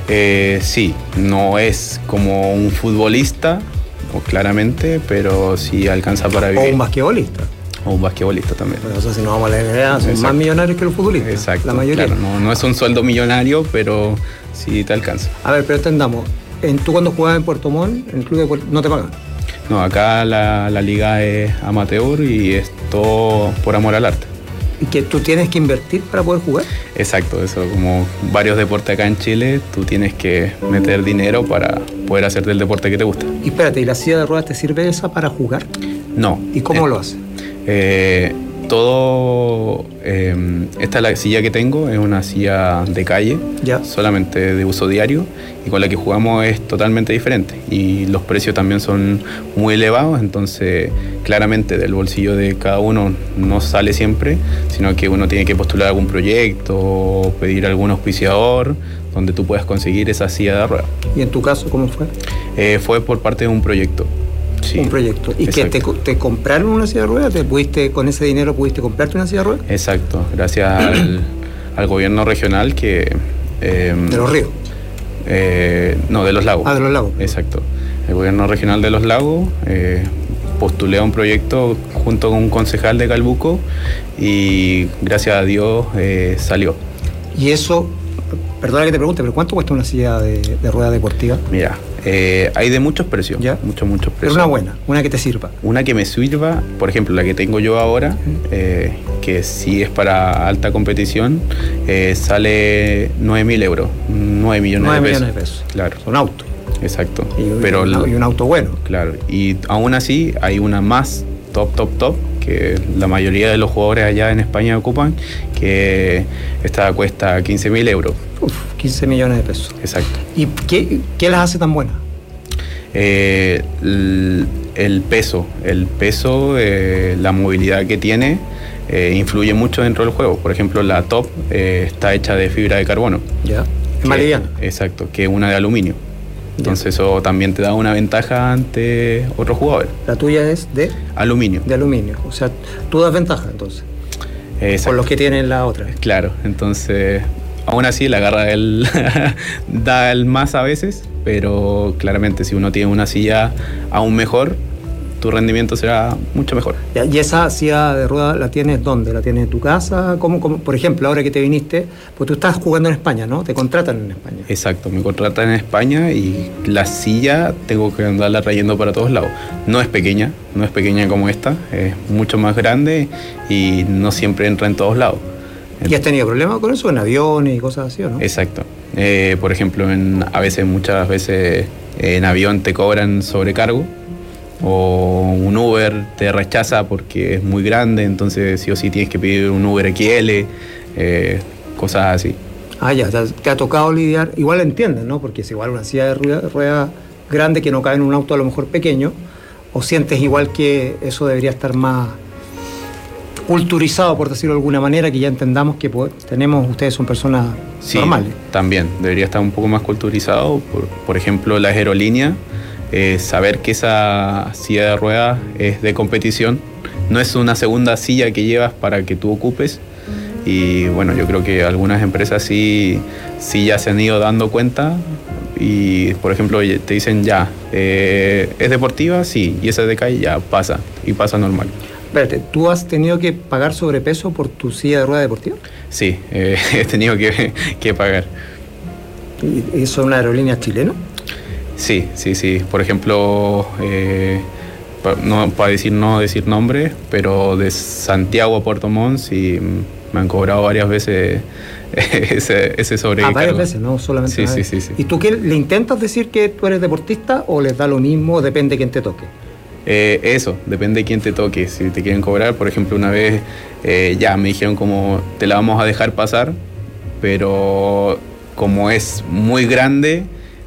Sí, no es como un futbolista, claramente, pero sí alcanza para vivir. O un basquetbolista. O un basquetbolista también. Pero, o sea, si no vamos a la NBA, son más millonarios que los futbolistas. Exacto. La mayoría. Claro, no es un sueldo millonario, pero sí te alcanza. A ver, pero entendamos. ¿Tú cuando jugabas en Puerto Montt, en el club de Puerto, no te pagan? No, acá la liga es amateur y es todo por amor al arte. ¿Y que tú tienes que invertir para poder jugar? Exacto, eso, como varios deportes acá en Chile, tú tienes que meter dinero para poder hacerte el deporte que te gusta. Y espérate, ¿y la silla de ruedas te sirve esa para jugar? No. ¿Y cómo lo haces? Esta es la silla que tengo, es una silla de calle, ya, solamente de uso diario, y con la que jugamos es totalmente diferente. Y los precios también son muy elevados, entonces claramente del bolsillo de cada uno no sale siempre, sino que uno tiene que postular algún proyecto o pedir algún auspiciador donde tú puedas conseguir esa silla de ruedas. ¿Y en tu caso cómo fue? Fue por parte de un proyecto. Sí, un proyecto. ¿Y que te compraron una silla de ruedas? ¿Con ese dinero pudiste comprarte una silla de ruedas? Exacto, gracias al gobierno regional que... ¿De los ríos? No, de los lagos. Ah, de los lagos. Exacto. El gobierno regional de los lagos postulé a un proyecto junto con un concejal de Calbuco y gracias a Dios salió. ¿Y eso Perdona que te pregunte, pero ¿cuánto cuesta una silla de rueda deportiva? Mira, hay de muchos precios. ¿Ya? Muchos precios. Pero una buena, una que te sirva. Una que me sirva, por ejemplo, la que tengo yo ahora, que sí es para alta competición, sale 9.000 euros, 9 millones de pesos. Claro. Un auto. Exacto. Y un auto bueno. Claro. Y aún así hay una más top, que la mayoría de los jugadores allá en España ocupan, que esta cuesta 15.000 euros. 15 millones de pesos. Exacto. ¿Y qué las hace tan buenas? El peso, la movilidad que tiene, influye mucho dentro del juego. Por ejemplo, la top está hecha de fibra de carbono. Ya. Es más liviana. Exacto, que una de aluminio. Entonces eso también te da una ventaja ante otros jugadores. La tuya es de aluminio. De aluminio. O sea, tú das ventaja entonces. Exacto. Por los que tienen la otra. Claro, entonces aún así la garra da el más a veces, pero claramente si uno tiene una silla aún mejor, tu rendimiento será mucho mejor. ¿Y esa silla de rueda la tienes dónde? ¿La tienes en tu casa? ¿Cómo? Por ejemplo, ahora que te viniste, pues tú estás jugando en España, ¿no? Te contratan en España. Exacto, me contratan en España y la silla tengo que andarla trayendo para todos lados. No es pequeña como esta, es mucho más grande y no siempre entra en todos lados. ¿Y has tenido problemas con eso en aviones y cosas así, o no? Exacto. Por ejemplo, muchas veces en avión te cobran sobrecargo, o un Uber te rechaza porque es muy grande, entonces sí o sí tienes que pedir un Uber XL, cosas así. Ya, te ha tocado lidiar, igual entiendes, ¿no? Porque es igual una silla de rueda grande que no cabe en un auto a lo mejor pequeño, o sientes igual que eso debería estar más culturizado, por decirlo de alguna manera, que ya entendamos que ustedes son personas normales. También, debería estar un poco más culturizado, por ejemplo, las aerolíneas. Saber que esa silla de ruedas es de competición, no es una segunda silla que llevas para que tú ocupes. Y bueno, yo creo que algunas empresas sí ya se han ido dando cuenta y, por ejemplo, te dicen ¿es deportiva? Sí, y esa de calle ya pasa, y pasa normal. Espérate, ¿tú has tenido que pagar sobrepeso por tu silla de rueda deportiva? Sí, he tenido que pagar. ¿Y son una aerolínea chilena? Sí. Por ejemplo, para no decir nombres, pero de Santiago a Puerto Montt sí me han cobrado varias veces ese sobrecargo. Varias veces, no solamente una vez. Sí. ¿Y tú qué le intentas decir que tú eres deportista o les da lo mismo, depende de quién te toque? Eso, depende de quién te toque. Si te quieren cobrar, por ejemplo, una vez me dijeron como te la vamos a dejar pasar, pero como es muy grande,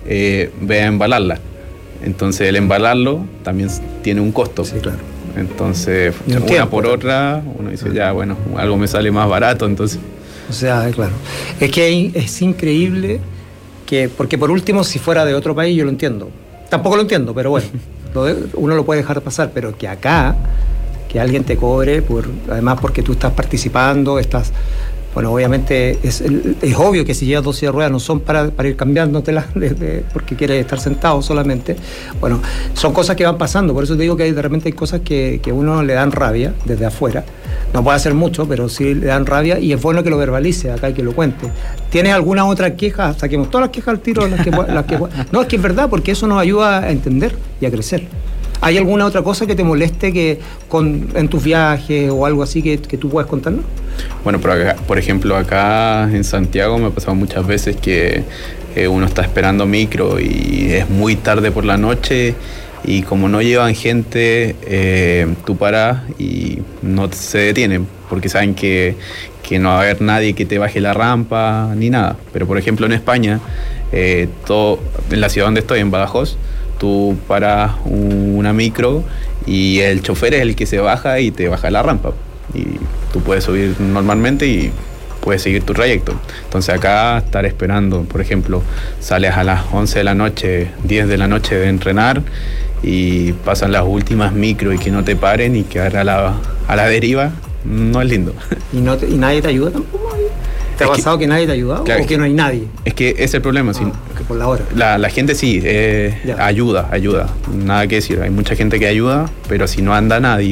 ve a embalarla. Entonces el embalarlo también tiene un costo. Sí, claro. Entonces, una por otra, uno dice, algo me sale más barato, entonces. O sea, claro. Es que es increíble porque por último, si fuera de otro país, yo lo entiendo. Tampoco lo entiendo, pero bueno, uno lo puede dejar pasar, pero que acá, que alguien te cobre, además porque tú estás participando, bueno, obviamente es obvio que si llevas 2 sillas de ruedas no son para ir cambiándotelas porque quieres estar sentado solamente. Bueno, son cosas que van pasando, por eso te digo que de repente hay cosas que uno le dan rabia desde afuera. No puede hacer mucho, pero sí le dan rabia y es bueno que lo verbalice acá y que lo cuente. ¿Tienes alguna otra queja? Saquemos todas las quejas al tiro. No, es que es verdad, porque eso nos ayuda a entender y a crecer. ¿Hay alguna otra cosa que te moleste en tus viajes o algo así que tú puedas contarnos? Bueno, por ejemplo, acá en Santiago me ha pasado muchas veces que uno está esperando micro y es muy tarde por la noche y como no llevan gente, tú paras y no se detienen porque saben que no va a haber nadie que te baje la rampa ni nada. Pero por ejemplo en España, en la ciudad donde estoy, en Badajoz, tú paras una micro y el chofer es el que se baja y te baja la rampa. Y tú puedes subir normalmente y puedes seguir tu trayecto. Entonces acá estar esperando, por ejemplo, sales a las 11 de la noche, 10 de la noche de entrenar y pasan las últimas micro y que no te paren y quedar a la deriva, no es lindo. ¿Y nadie te ayuda tampoco? ¿Te ha pasado que nadie te ha ayudado? Claro, ¿o que no hay nadie? Es que es el problema. Que por la hora. La gente sí, ayuda. Nada que decir. Hay mucha gente que ayuda, pero si no anda nadie,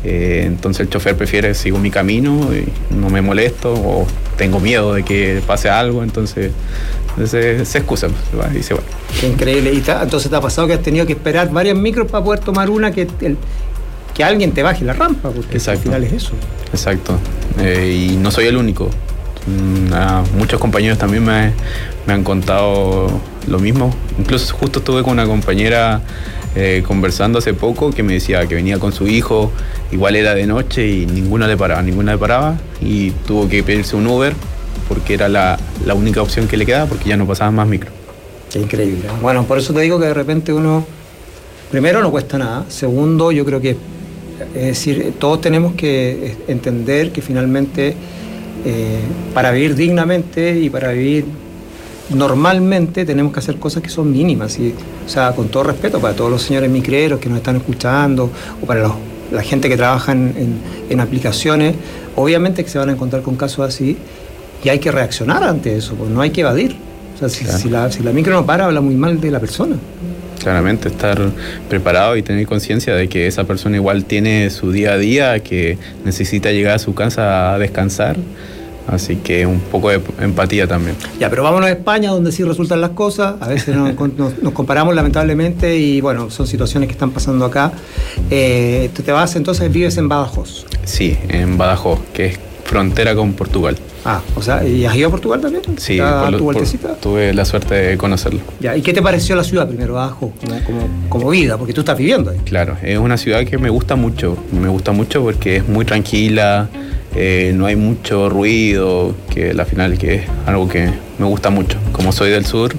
Entonces el chofer prefiere sigo mi camino y no me molesto o tengo miedo de que pase algo, entonces se excusa y se va. Qué increíble. Entonces te ha pasado que has tenido que esperar varias micros para poder tomar una que alguien te baje la rampa, porque al final es eso. Exacto. Y no soy el único. Muchos compañeros también me han contado lo mismo. Incluso justo estuve con una compañera conversando hace poco que me decía que venía con su hijo, igual era de noche y ninguna le paraba y tuvo que pedirse un Uber porque era la única opción que le quedaba porque ya no pasaban más micro. Qué increíble. Bueno, por eso te digo que de repente uno, primero no cuesta nada, segundo yo creo que, es decir, todos tenemos que entender que finalmente para vivir dignamente y para vivir normalmente tenemos que hacer cosas que son mínimas, y, o sea, con todo respeto para todos los señores micreros que nos están escuchando o para la gente que trabaja en aplicaciones, obviamente que se van a encontrar con casos así y hay que reaccionar ante eso, pues no hay que evadir. O sea, claro. si la micro no para, habla muy mal de la persona. Claramente, estar preparado y tener conciencia de que esa persona igual tiene su día a día, que necesita llegar a su casa a descansar. Así que un poco de empatía también. Ya, pero vámonos a España, donde sí resultan las cosas. A veces nos comparamos lamentablemente y bueno, son situaciones que están pasando acá. Tú te vas, entonces vives en Badajoz. Sí, en Badajoz, que es frontera con Portugal. O sea, ¿y has ido a Portugal también? Sí, tuve la suerte de conocerlo. Ya, ¿y qué te pareció la ciudad primero, Badajoz, como vida? Porque tú estás viviendo ahí. Claro, es una ciudad que me gusta mucho porque es muy tranquila, no hay mucho ruido, que al final que es algo que me gusta mucho. Como soy del sur,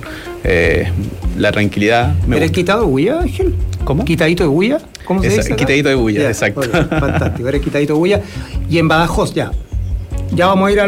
la tranquilidad me ¿Eres gusta. quitado de bulla, Ángel? ¿Cómo? ¿Quitadito de bulla? ¿Cómo se dice? Quitadito de bulla, exacto. Oye, fantástico, eres quitadito de bulla. Y en Badajoz, ya vamos a ir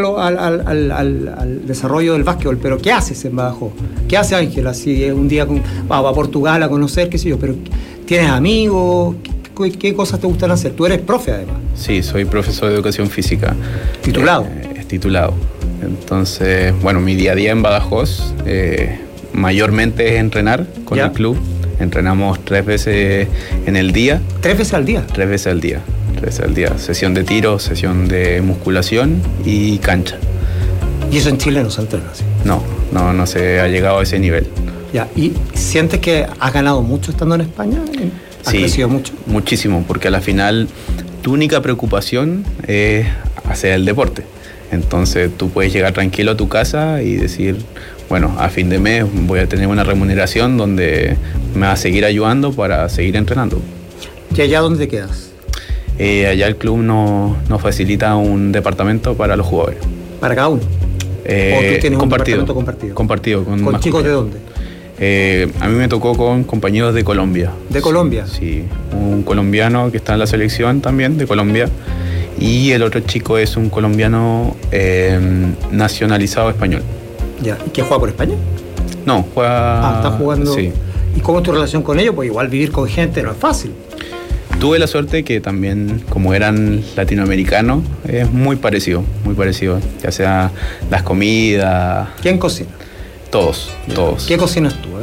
al desarrollo del básquetbol, pero ¿qué haces en Badajoz? ¿Qué hace Ángel? Así un día va a Portugal a conocer, qué sé yo, pero ¿tienes amigos? ¿Qué cosas te gustan hacer? Tú eres profe, además. Sí, soy profesor de educación física. ¿Titulado? Titulado. Entonces, bueno, mi día a día en Badajoz mayormente es entrenar con el club. Entrenamos 3 veces en el día. ¿3 veces al día? 3 veces al día. 3 veces al día. Sesión de tiro, sesión de musculación y cancha. ¿Y eso en Chile no se entrena así? No se ha llegado a ese nivel. Ya, ¿y sientes que has ganado mucho estando en España? ¿Has crecido mucho? Muchísimo, porque a la final tu única preocupación es hacer el deporte. Entonces tú puedes llegar tranquilo a tu casa y decir, bueno, a fin de mes voy a tener una remuneración donde me va a seguir ayudando para seguir entrenando. ¿Y allá dónde te quedas? Allá el club nos facilita un departamento para los jugadores. ¿Para cada uno? ¿O tú tienes un departamento compartido? Compartido. ¿Con chicos de dónde? A mí me tocó con compañeros de Colombia. ¿De Colombia? Sí, un colombiano que está en la selección también de Colombia y el otro chico es un colombiano nacionalizado español. Ya, ¿y qué juega por España? No, juega... está jugando... Sí. ¿Y cómo es tu relación con ellos? Pues igual vivir con gente no es fácil. Tuve la suerte que también, como eran latinoamericanos, es muy parecido, ya sea las comidas... ¿Quién cocina? Todos. ¿Qué cocinas tú?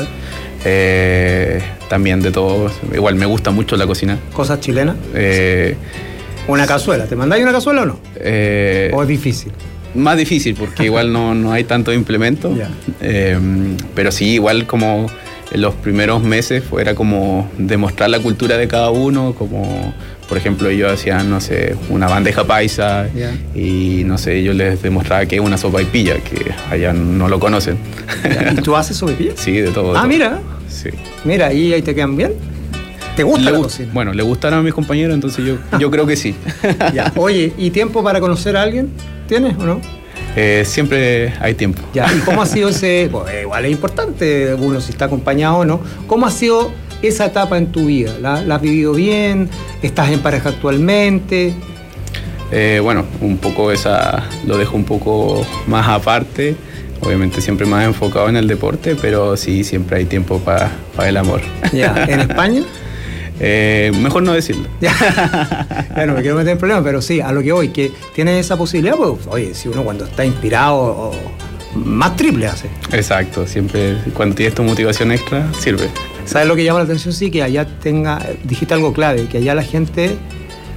También de todo. Igual me gusta mucho la cocina. ¿Cosas chilenas? ¿Una cazuela? ¿Te mandáis una cazuela o no? ¿O es difícil? Más difícil porque igual no hay tanto implemento. Pero sí, igual como en los primeros meses era como demostrar la cultura de cada uno, como por ejemplo ellos hacían, no sé, una bandeja paisa y no sé, yo les demostraba que es una sopaipilla, que allá no lo conocen. ¿Y tú haces sopaipilla? Sí, de todo. Mira. Sí. Mira, ¿y ahí te quedan bien? ¿Te gusta la cocina? Bueno, le gustaron a mis compañeros, entonces yo creo que sí. Ya. Oye, ¿y tiempo para conocer a alguien? ¿Tienes o no? Siempre hay tiempo. Ya, ¿y cómo ha sido ese...? Pues, igual es importante uno si está acompañado o no. ¿Cómo ha sido esa etapa en tu vida? ¿La has vivido bien? ¿Estás en pareja actualmente? Bueno, un poco esa lo dejo un poco más aparte. Obviamente siempre más enfocado en el deporte, pero sí, siempre hay tiempo para el amor. Ya, ¿en España? Mejor no decirlo. Ya no me quiero meter en problemas, pero sí, a lo que voy, que tienes esa posibilidad, pues, oye, si uno cuando está inspirado, más triple hace. Exacto, siempre cuando tienes tu motivación extra, sirve. ¿Sabes lo que llama la atención? Sí, que allá dijiste algo clave, que allá la gente,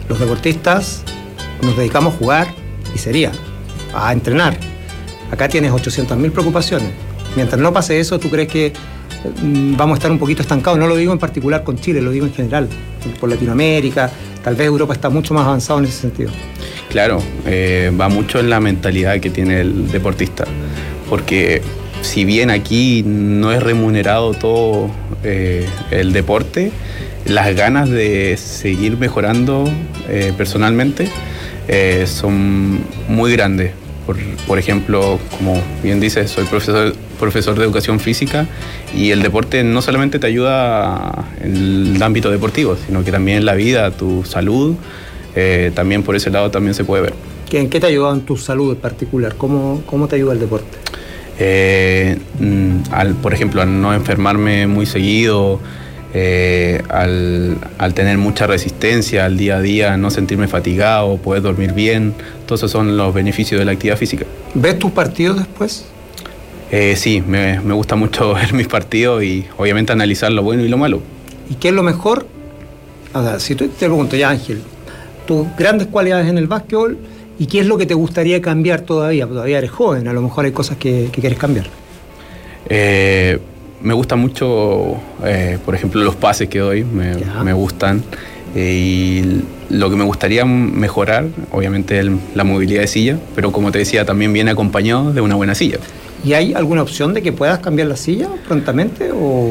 Los deportistas nos dedicamos a jugar y sería a entrenar. Acá tienes 800.000 preocupaciones. Mientras no pase eso, ¿tú crees que vamos a estar un poquito estancados? No lo digo en particular con Chile, lo digo en general, por Latinoamérica. Tal vez Europa está mucho más avanzado en ese sentido. Claro, va mucho en la mentalidad que tiene el deportista, porque si bien aquí no es remunerado todo el deporte, las ganas de seguir mejorando personalmente son muy grandes. Por ejemplo, como bien dices, soy profesor de educación física, y el deporte no solamente te ayuda en el ámbito deportivo, sino que también en la vida, tu salud, también por ese lado también se puede ver. ¿En qué te ha ayudado en tu salud en particular? ¿Cómo te ayuda el deporte? Por ejemplo, al no enfermarme muy seguido, al tener mucha resistencia al día a día, no sentirme fatigado, poder dormir bien. Todos esos son los beneficios de la actividad física. ¿Ves tus partidos después? Sí, me gusta mucho ver mis partidos y obviamente analizar lo bueno y lo malo. ¿Y qué es lo mejor? O sea, si tú te pregunto ya, Ángel, tus grandes cualidades en el básquetbol, ¿y qué es lo que te gustaría cambiar todavía? Todavía eres joven, a lo mejor hay cosas que quieres cambiar. Me gusta mucho, por ejemplo, los pases que doy, me gustan. Y lo que me gustaría mejorar, obviamente, es la movilidad de silla, pero como te decía, también viene acompañado de una buena silla. ¿Y hay alguna opción de que puedas cambiar la silla prontamente?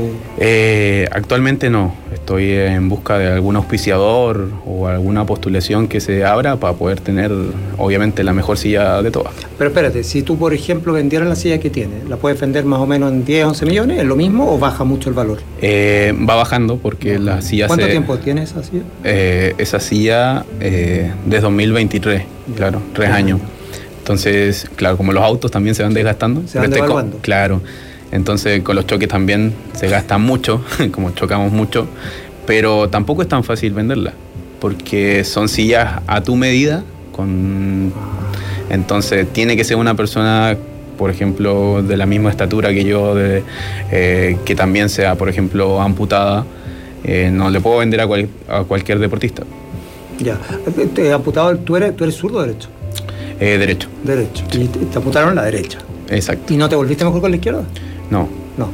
Actualmente no. Estoy en busca de algún auspiciador o alguna postulación que se abra para poder tener, obviamente, la mejor silla de todas. Pero espérate, si tú, por ejemplo, vendieras la silla que tienes, ¿la puedes vender más o menos en 10, 11 millones? ¿Es lo mismo o baja mucho el valor? Va bajando porque la silla ¿Cuánto tiempo tiene esa silla? Esa silla desde 2023, claro, 3 años. Entonces, claro, como los autos también se van desgastando. Se van devaluando. Claro. Entonces, con los choques también se gasta mucho, como chocamos mucho, pero tampoco es tan fácil venderla, porque son sillas a tu medida, entonces tiene que ser una persona, por ejemplo, de la misma estatura que yo, que también sea, por ejemplo, amputada. No le puedo vender a cualquier deportista. Ya. Amputado, ¿tú eres zurdo o derecho? Derecho. Derecho. Y te amputaron la derecha. Exacto. ¿Y no te volviste mejor con la izquierda? No.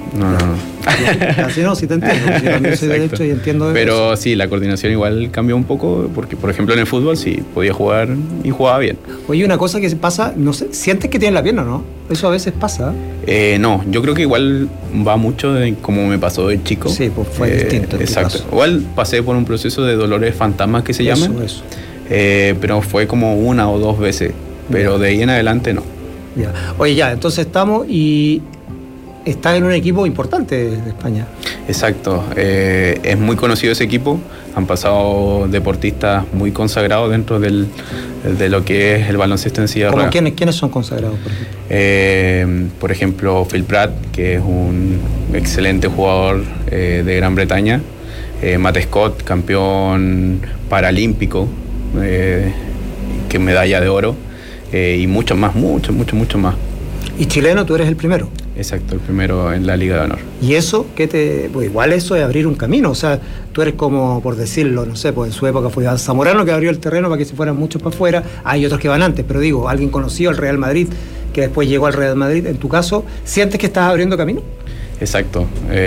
Así no, sí te entiendo. Yo también soy derecho y entiendo. Pero sí, la coordinación igual cambió un poco, porque por ejemplo en el fútbol sí podía jugar y jugaba bien. Oye, una cosa que pasa, no sé, ¿sientes que tienes la pierna, no? Eso a veces pasa. No, yo creo que igual va mucho de como me pasó de chico. Sí, pues fue distinto. Exacto. Igual pasé por un proceso de dolores fantasmas que se llaman. Eso. Pero fue como 1 o 2 veces. Pero de ahí en adelante no. Ya. Oye, ya, entonces estamos y estás en un equipo importante de España. Exacto. Es muy conocido ese equipo. Han pasado deportistas muy consagrados dentro de lo que es el baloncesto en silla de ruedas. ¿Quiénes son consagrados, por ejemplo? Por ejemplo, Phil Pratt, que es un excelente jugador de Gran Bretaña. Matt Scott, campeón paralímpico, que medalla de oro. Y mucho más. ¿Y chileno tú eres el primero? Exacto, el primero en la Liga de Honor. ¿Y eso pues igual eso es abrir un camino? O sea, tú eres como, por decirlo, no sé, pues en su época fue Zamorano que abrió el terreno para que se fueran muchos para afuera. Hay otros que van antes, pero digo, alguien conocido, el Real Madrid, que después llegó al Real Madrid. En tu caso, ¿sientes que estás abriendo camino? Exacto.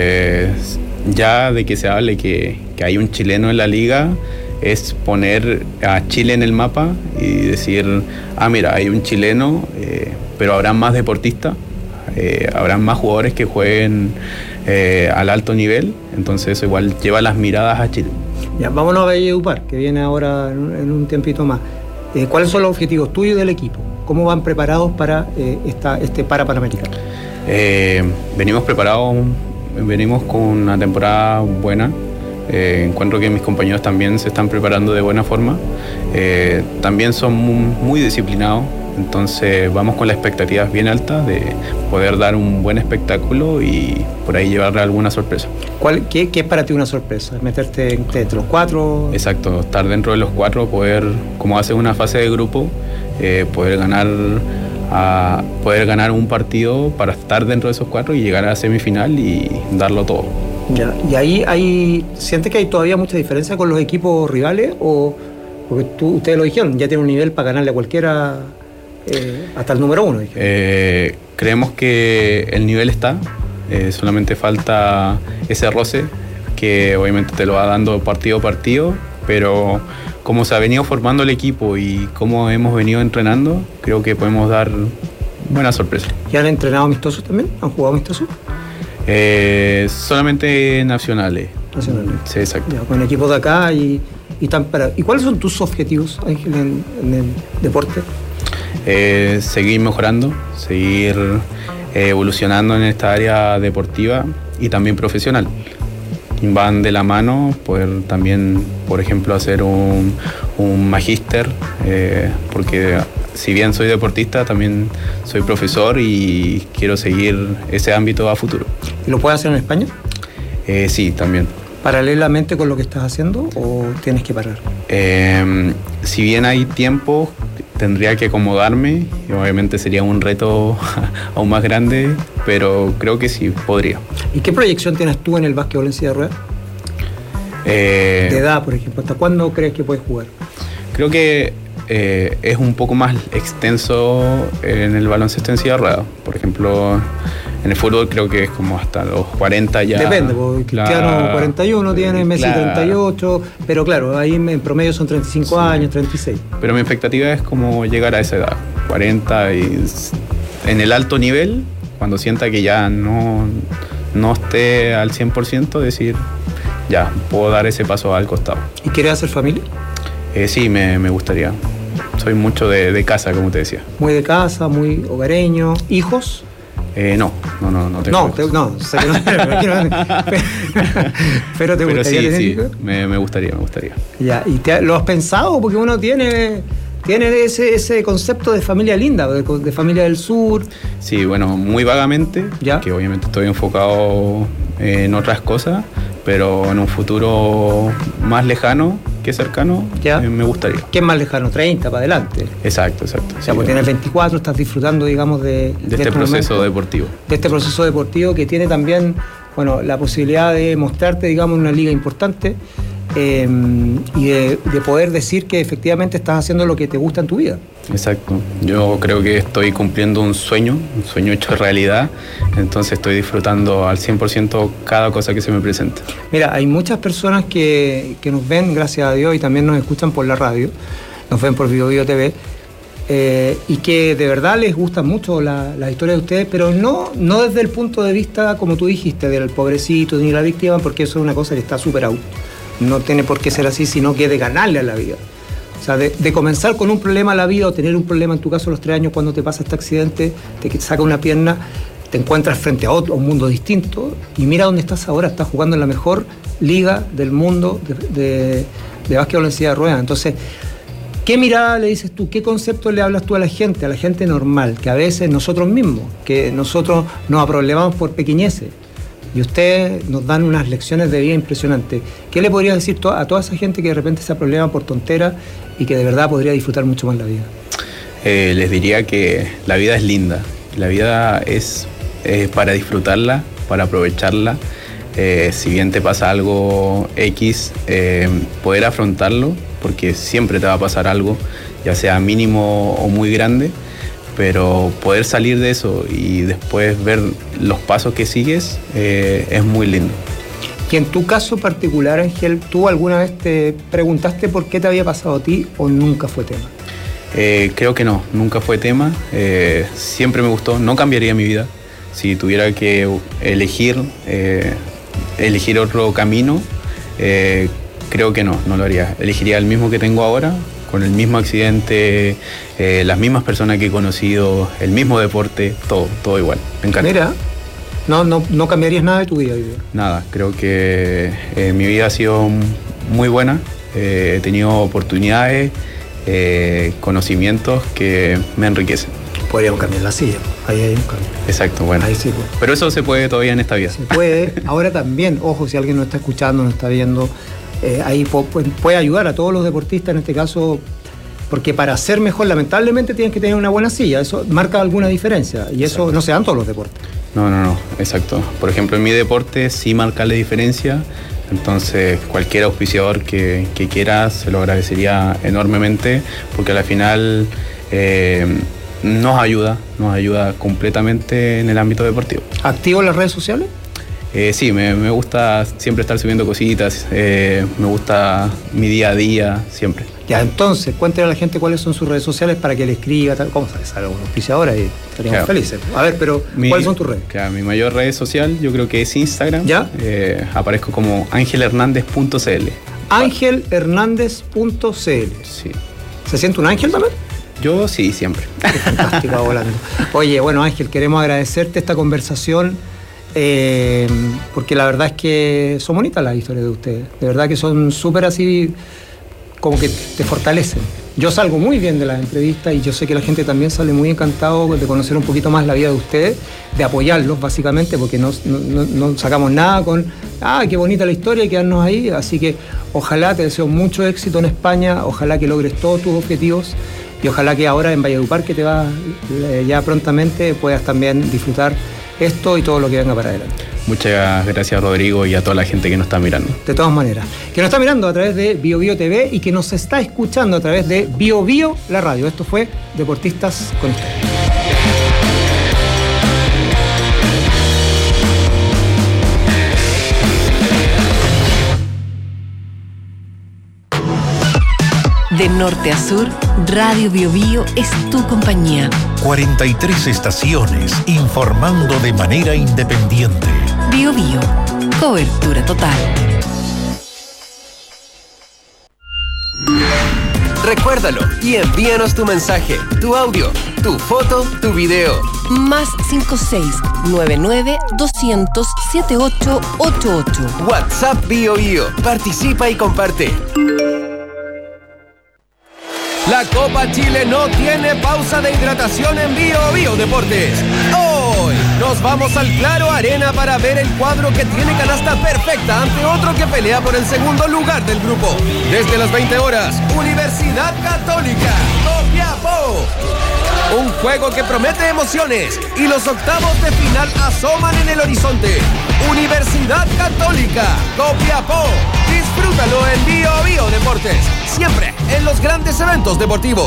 Ya de que se hable que hay un chileno en la liga, es poner a Chile en el mapa y decir, mira, hay un chileno, pero habrá más deportistas, habrán más jugadores que jueguen al alto nivel, entonces eso igual lleva las miradas a Chile. Ya, vámonos a Valledupar, que viene ahora en un tiempito más. ¿Cuáles son los objetivos tuyos y del equipo? ¿Cómo van preparados para este Panamericano? Venimos preparados, venimos con una temporada buena. Encuentro que mis compañeros también se están preparando de buena forma. También son muy disciplinados, entonces vamos con las expectativas bien altas de poder dar un buen espectáculo y por ahí llevarle alguna sorpresa. ¿Qué es para ti una sorpresa? ¿Meterte entre los 4? Exacto, estar dentro de los 4, poder, como hace una fase de grupo, poder ganar un partido para estar dentro de esos 4 y llegar a la semifinal y darlo todo. Ya. ¿Y ahí ¿sientes que hay todavía mucha diferencia con los equipos rivales o Porque ustedes lo dijeron, ya tiene un nivel para ganarle a cualquiera, hasta el número 1. Creemos que el nivel está, solamente falta ese roce, que obviamente te lo va dando partido a partido, pero como se ha venido formando el equipo y cómo hemos venido entrenando, creo que podemos dar buena sorpresa. ¿Y han entrenado amistosos también? ¿Han jugado amistosos? Solamente nacionales. Nacionales. Sí, exacto. Ya, con equipos de acá y ¿cuáles son tus objetivos, Ángel, en el deporte? Seguir mejorando, seguir evolucionando en esta área deportiva y también profesional. Van de la mano, poder también, por ejemplo, hacer un magíster, porque si bien soy deportista, también soy profesor y quiero seguir ese ámbito a futuro. ¿Y lo puedes hacer en España? Sí, también. ¿Paralelamente con lo que estás haciendo o tienes que parar? Si bien hay tiempo, tendría que acomodarme y obviamente sería un reto aún más grande, pero creo que sí, podría. ¿Y qué proyección tienes tú en el básquetbol en silla de ruedas? De edad, por ejemplo. ¿Hasta cuándo crees que puedes jugar? Creo que es un poco más extenso en el baloncesto en silla de ruedas. Por ejemplo, en el fútbol creo que es como hasta los 40 ya. Depende, porque Cristiano 41 tiene, Messi 38, pero claro, ahí en promedio son 35 años, 36. Pero mi expectativa es como llegar a esa edad, 40, y en el alto nivel, cuando sienta que ya no esté al 100%, decir, ya, puedo dar ese paso al costado. ¿Y quieres hacer familia? Sí, me gustaría. Soy mucho de casa, como te decía. Muy de casa, muy hogareño. ¿Hijos? No tengo. No, sé que no, pero te gustaría tener hijos. Me gustaría. Ya, ¿y lo has pensado? Porque uno tiene ese concepto de familia linda, de familia del sur. Sí, bueno, muy vagamente, ¿ya? Que obviamente estoy enfocado en otras cosas, pero en un futuro más lejano que cercano, me gustaría. ¿Qué es más lejano? 30 para adelante. Exacto. O sea, pues tienes 24, estás disfrutando, digamos, de este proceso deportivo. De este proceso deportivo que tiene también, bueno, la posibilidad de mostrarte, digamos, en una liga importante y de poder decir que efectivamente estás haciendo lo que te gusta en tu vida. Exacto. Yo creo que estoy cumpliendo un sueño hecho realidad, entonces estoy disfrutando al 100% cada cosa que se me presenta. Mira, hay muchas personas que nos ven, gracias a Dios, y también nos escuchan por la radio, nos ven por BioBio TV, y que de verdad les gustan mucho las historias de ustedes, pero no desde el punto de vista, como tú dijiste, del pobrecito ni la víctima, porque eso es una cosa que está súper out. No tiene por qué ser así, sino que de ganarle a la vida. O sea, de comenzar con un problema a la vida o tener un problema, en tu caso a los 3 años cuando te pasa este accidente, te saca una pierna, te encuentras frente a un mundo distinto y mira dónde estás ahora, estás jugando en la mejor liga del mundo de básquetbol en silla de ruedas. Entonces, ¿qué mirada le dices tú? ¿Qué concepto le hablas tú a la gente normal? Que a veces nosotros mismos, que nosotros nos aproblemamos por pequeñeces. Y ustedes nos dan unas lecciones de vida impresionantes. ¿Qué le podrías decir a toda esa gente que de repente se problema por tonteras y que de verdad podría disfrutar mucho más la vida? Les diría que la vida es linda. La vida es para disfrutarla, para aprovecharla. Si bien te pasa algo X, poder afrontarlo, porque siempre te va a pasar algo, ya sea mínimo o muy grande. Pero poder salir de eso y después ver los pasos que sigues es muy lindo. Y en tu caso particular, Ángel, ¿tú alguna vez te preguntaste por qué te había pasado a ti o nunca fue tema? Creo que no, nunca fue tema. Siempre me gustó, no cambiaría mi vida. Si tuviera que elegir otro camino, creo que no lo haría. Elegiría el mismo que tengo ahora, con el mismo accidente, las mismas personas que he conocido, el mismo deporte, todo igual. Me encanta. Mira, no cambiarías nada de tu vida. Nada, creo que mi vida ha sido muy buena. He tenido oportunidades, conocimientos que me enriquecen. Podríamos cambiar la silla, ahí hay un cambio. Exacto, bueno. Ahí sí, pues. Pero eso se puede todavía en esta vida. Se puede. Ahora también, ojo, si alguien nos está escuchando, nos está viendo, ahí puede ayudar a todos los deportistas en este caso, porque para ser mejor lamentablemente tienes que tener una buena silla, eso marca alguna diferencia y eso no se da en todos los deportes. No, exacto. Por ejemplo, en mi deporte sí marca la diferencia, Entonces, cualquier auspiciador que quiera, se lo agradecería enormemente, porque al final nos ayuda completamente en el ámbito deportivo. ¿Activo en las redes sociales? Sí, me gusta siempre estar subiendo cositas, me gusta mi día a día, siempre. Ya, entonces, cuéntenle a la gente cuáles son sus redes sociales para que le escriba, tal. ¿Cómo sabes? Algo auspiciadora y estaríamos felices. A ver, pero ¿cuáles son tus redes? Claro, mi mayor red social yo creo que es Instagram. ¿Ya? Aparezco como angelhernandez.cl. Angelhernandez.cl. Sí. ¿Se siente un ángel también? Yo sí, siempre. Qué fantástico, volando. Oye, bueno, Ángel, queremos agradecerte esta conversación. Porque la verdad es que son bonitas las historias de ustedes. De verdad que son súper así, como que te fortalecen. Yo salgo muy bien de las entrevistas y yo sé que la gente también sale muy encantado de conocer un poquito más la vida de ustedes, de apoyarlos básicamente, porque no sacamos nada con qué bonita la historia y quedarnos ahí. Así que ojalá, te deseo mucho éxito en España, ojalá que logres todos tus objetivos y ojalá que ahora en Valledupar, que te vas ya prontamente, puedas también disfrutar esto y todo lo que venga para adelante. Muchas gracias, Rodrigo, y a toda la gente que nos está mirando. De todas maneras, que nos está mirando a través de BioBio TV y que nos está escuchando a través de BioBio, la radio. Esto fue Deportistas con Historia. De norte a sur, Radio BioBio es tu compañía. 43 estaciones informando de manera independiente. BioBio, cobertura total. Recuérdalo y envíanos tu mensaje, tu audio, tu foto, tu video. Más 56-99-200-7888. WhatsApp BioBio. Participa y comparte. La Copa Chile no tiene pausa de hidratación en BioBio Deportes. Hoy nos vamos al Claro Arena para ver el cuadro que tiene canasta perfecta ante otro que pelea por el segundo lugar del grupo. Desde las 20 horas, Universidad Católica, Copiapó. Un juego que promete emociones y los octavos de final asoman en el horizonte. Universidad Católica, Copiapó. Disfrútalo en BioBio Deportes, siempre en los grandes eventos deportivos.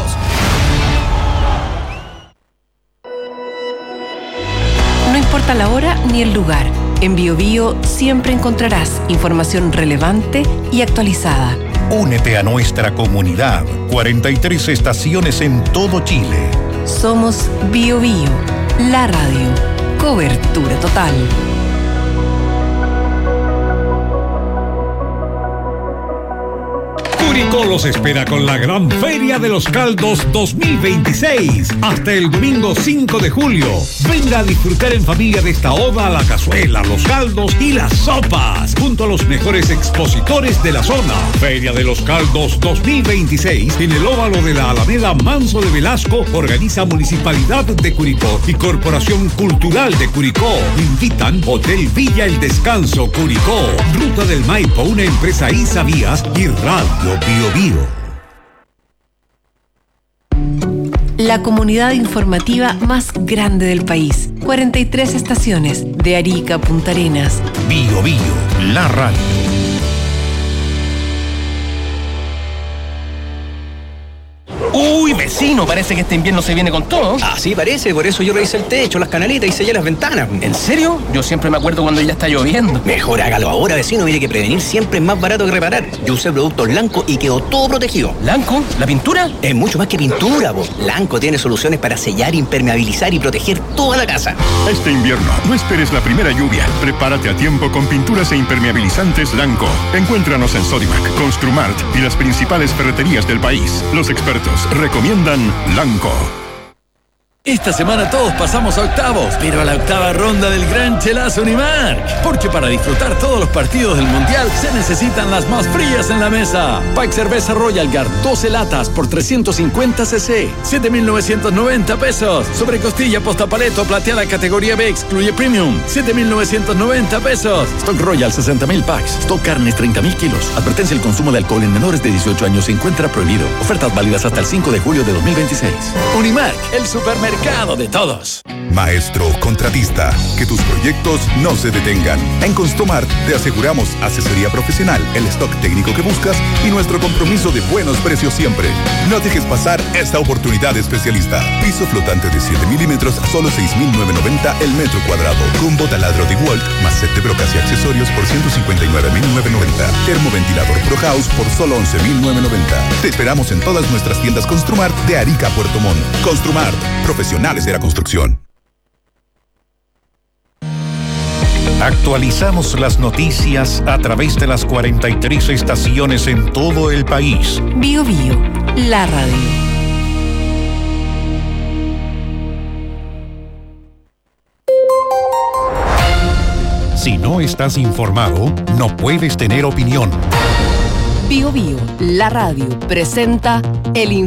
No importa la hora ni el lugar, en BioBio siempre encontrarás información relevante y actualizada. Únete a nuestra comunidad. 43 estaciones en todo Chile. Somos BioBio, la radio. Cobertura total. Curicó los espera con la Gran Feria de los Caldos 2026 hasta el domingo 5 de julio. Venga a disfrutar en familia de esta oda a la cazuela, los caldos y las sopas, junto a los mejores expositores de la zona. Feria de los Caldos 2026 en el óvalo de la Alameda Manso de Velasco, organiza Municipalidad de Curicó y Corporación Cultural de Curicó. Invitan Hotel Villa El Descanso Curicó, Ruta del Maipo, una empresa Isavías y Radio BioBio. La comunidad informativa más grande del país. 43 estaciones, de Arica a Punta Arenas. BioBio, la radio. Uy, vecino, parece que este invierno se viene con todo. Así parece, por eso yo revisé el techo, las canaletas y sellé las ventanas. ¿En serio? Yo siempre me acuerdo cuando ya está lloviendo. Mejor hágalo ahora, vecino, mire que prevenir siempre es más barato que reparar. Yo usé productos Lanco y quedó todo protegido. ¿Lanco? ¿La pintura? Es mucho más que pintura, vos. Lanco tiene soluciones para sellar, impermeabilizar y proteger toda la casa. Este invierno, no esperes la primera lluvia. Prepárate a tiempo con pinturas e impermeabilizantes Lanco. Encuéntranos en Sodimac, Construmart y las principales ferreterías del país. Los expertos recomiendan Lanco. Esta semana todos pasamos a octavos, pero a la octava ronda del Gran Chelazo Unimark. Porque para disfrutar todos los partidos del Mundial se necesitan las más frías en la mesa. Pack Cerveza Royal Guard, 12 latas por 350 cc, 7.990 pesos. Sobrecostilla postapaleto plateada categoría B excluye Premium, 7.990 pesos. Stock Royal, 60.000 packs. Stock Carnes, 30.000 kilos. Advertencia: el consumo de alcohol en menores de 18 años se encuentra prohibido. Ofertas válidas hasta el 5 de julio de 2026. Unimark, el supermercado mercado de todos. Maestro contratista, que tus proyectos no se detengan. En Construmart te aseguramos asesoría profesional, el stock técnico que buscas y nuestro compromiso de buenos precios siempre. No dejes pasar esta oportunidad especialista. Piso flotante de 7 milímetros a solo 6.990 el metro cuadrado. Combo taladro de Walt más set de brocas y accesorios por 159.990. Termoventilador Pro House por solo 11.990. Te esperamos en todas nuestras tiendas Construmart de Arica a Puerto Montt. Construmart, profesionales de la construcción. Actualizamos las noticias a través de las 43 estaciones en todo el país. Bio Bio, la radio. Si no estás informado, no puedes tener opinión. Bio Bio, la radio, presenta el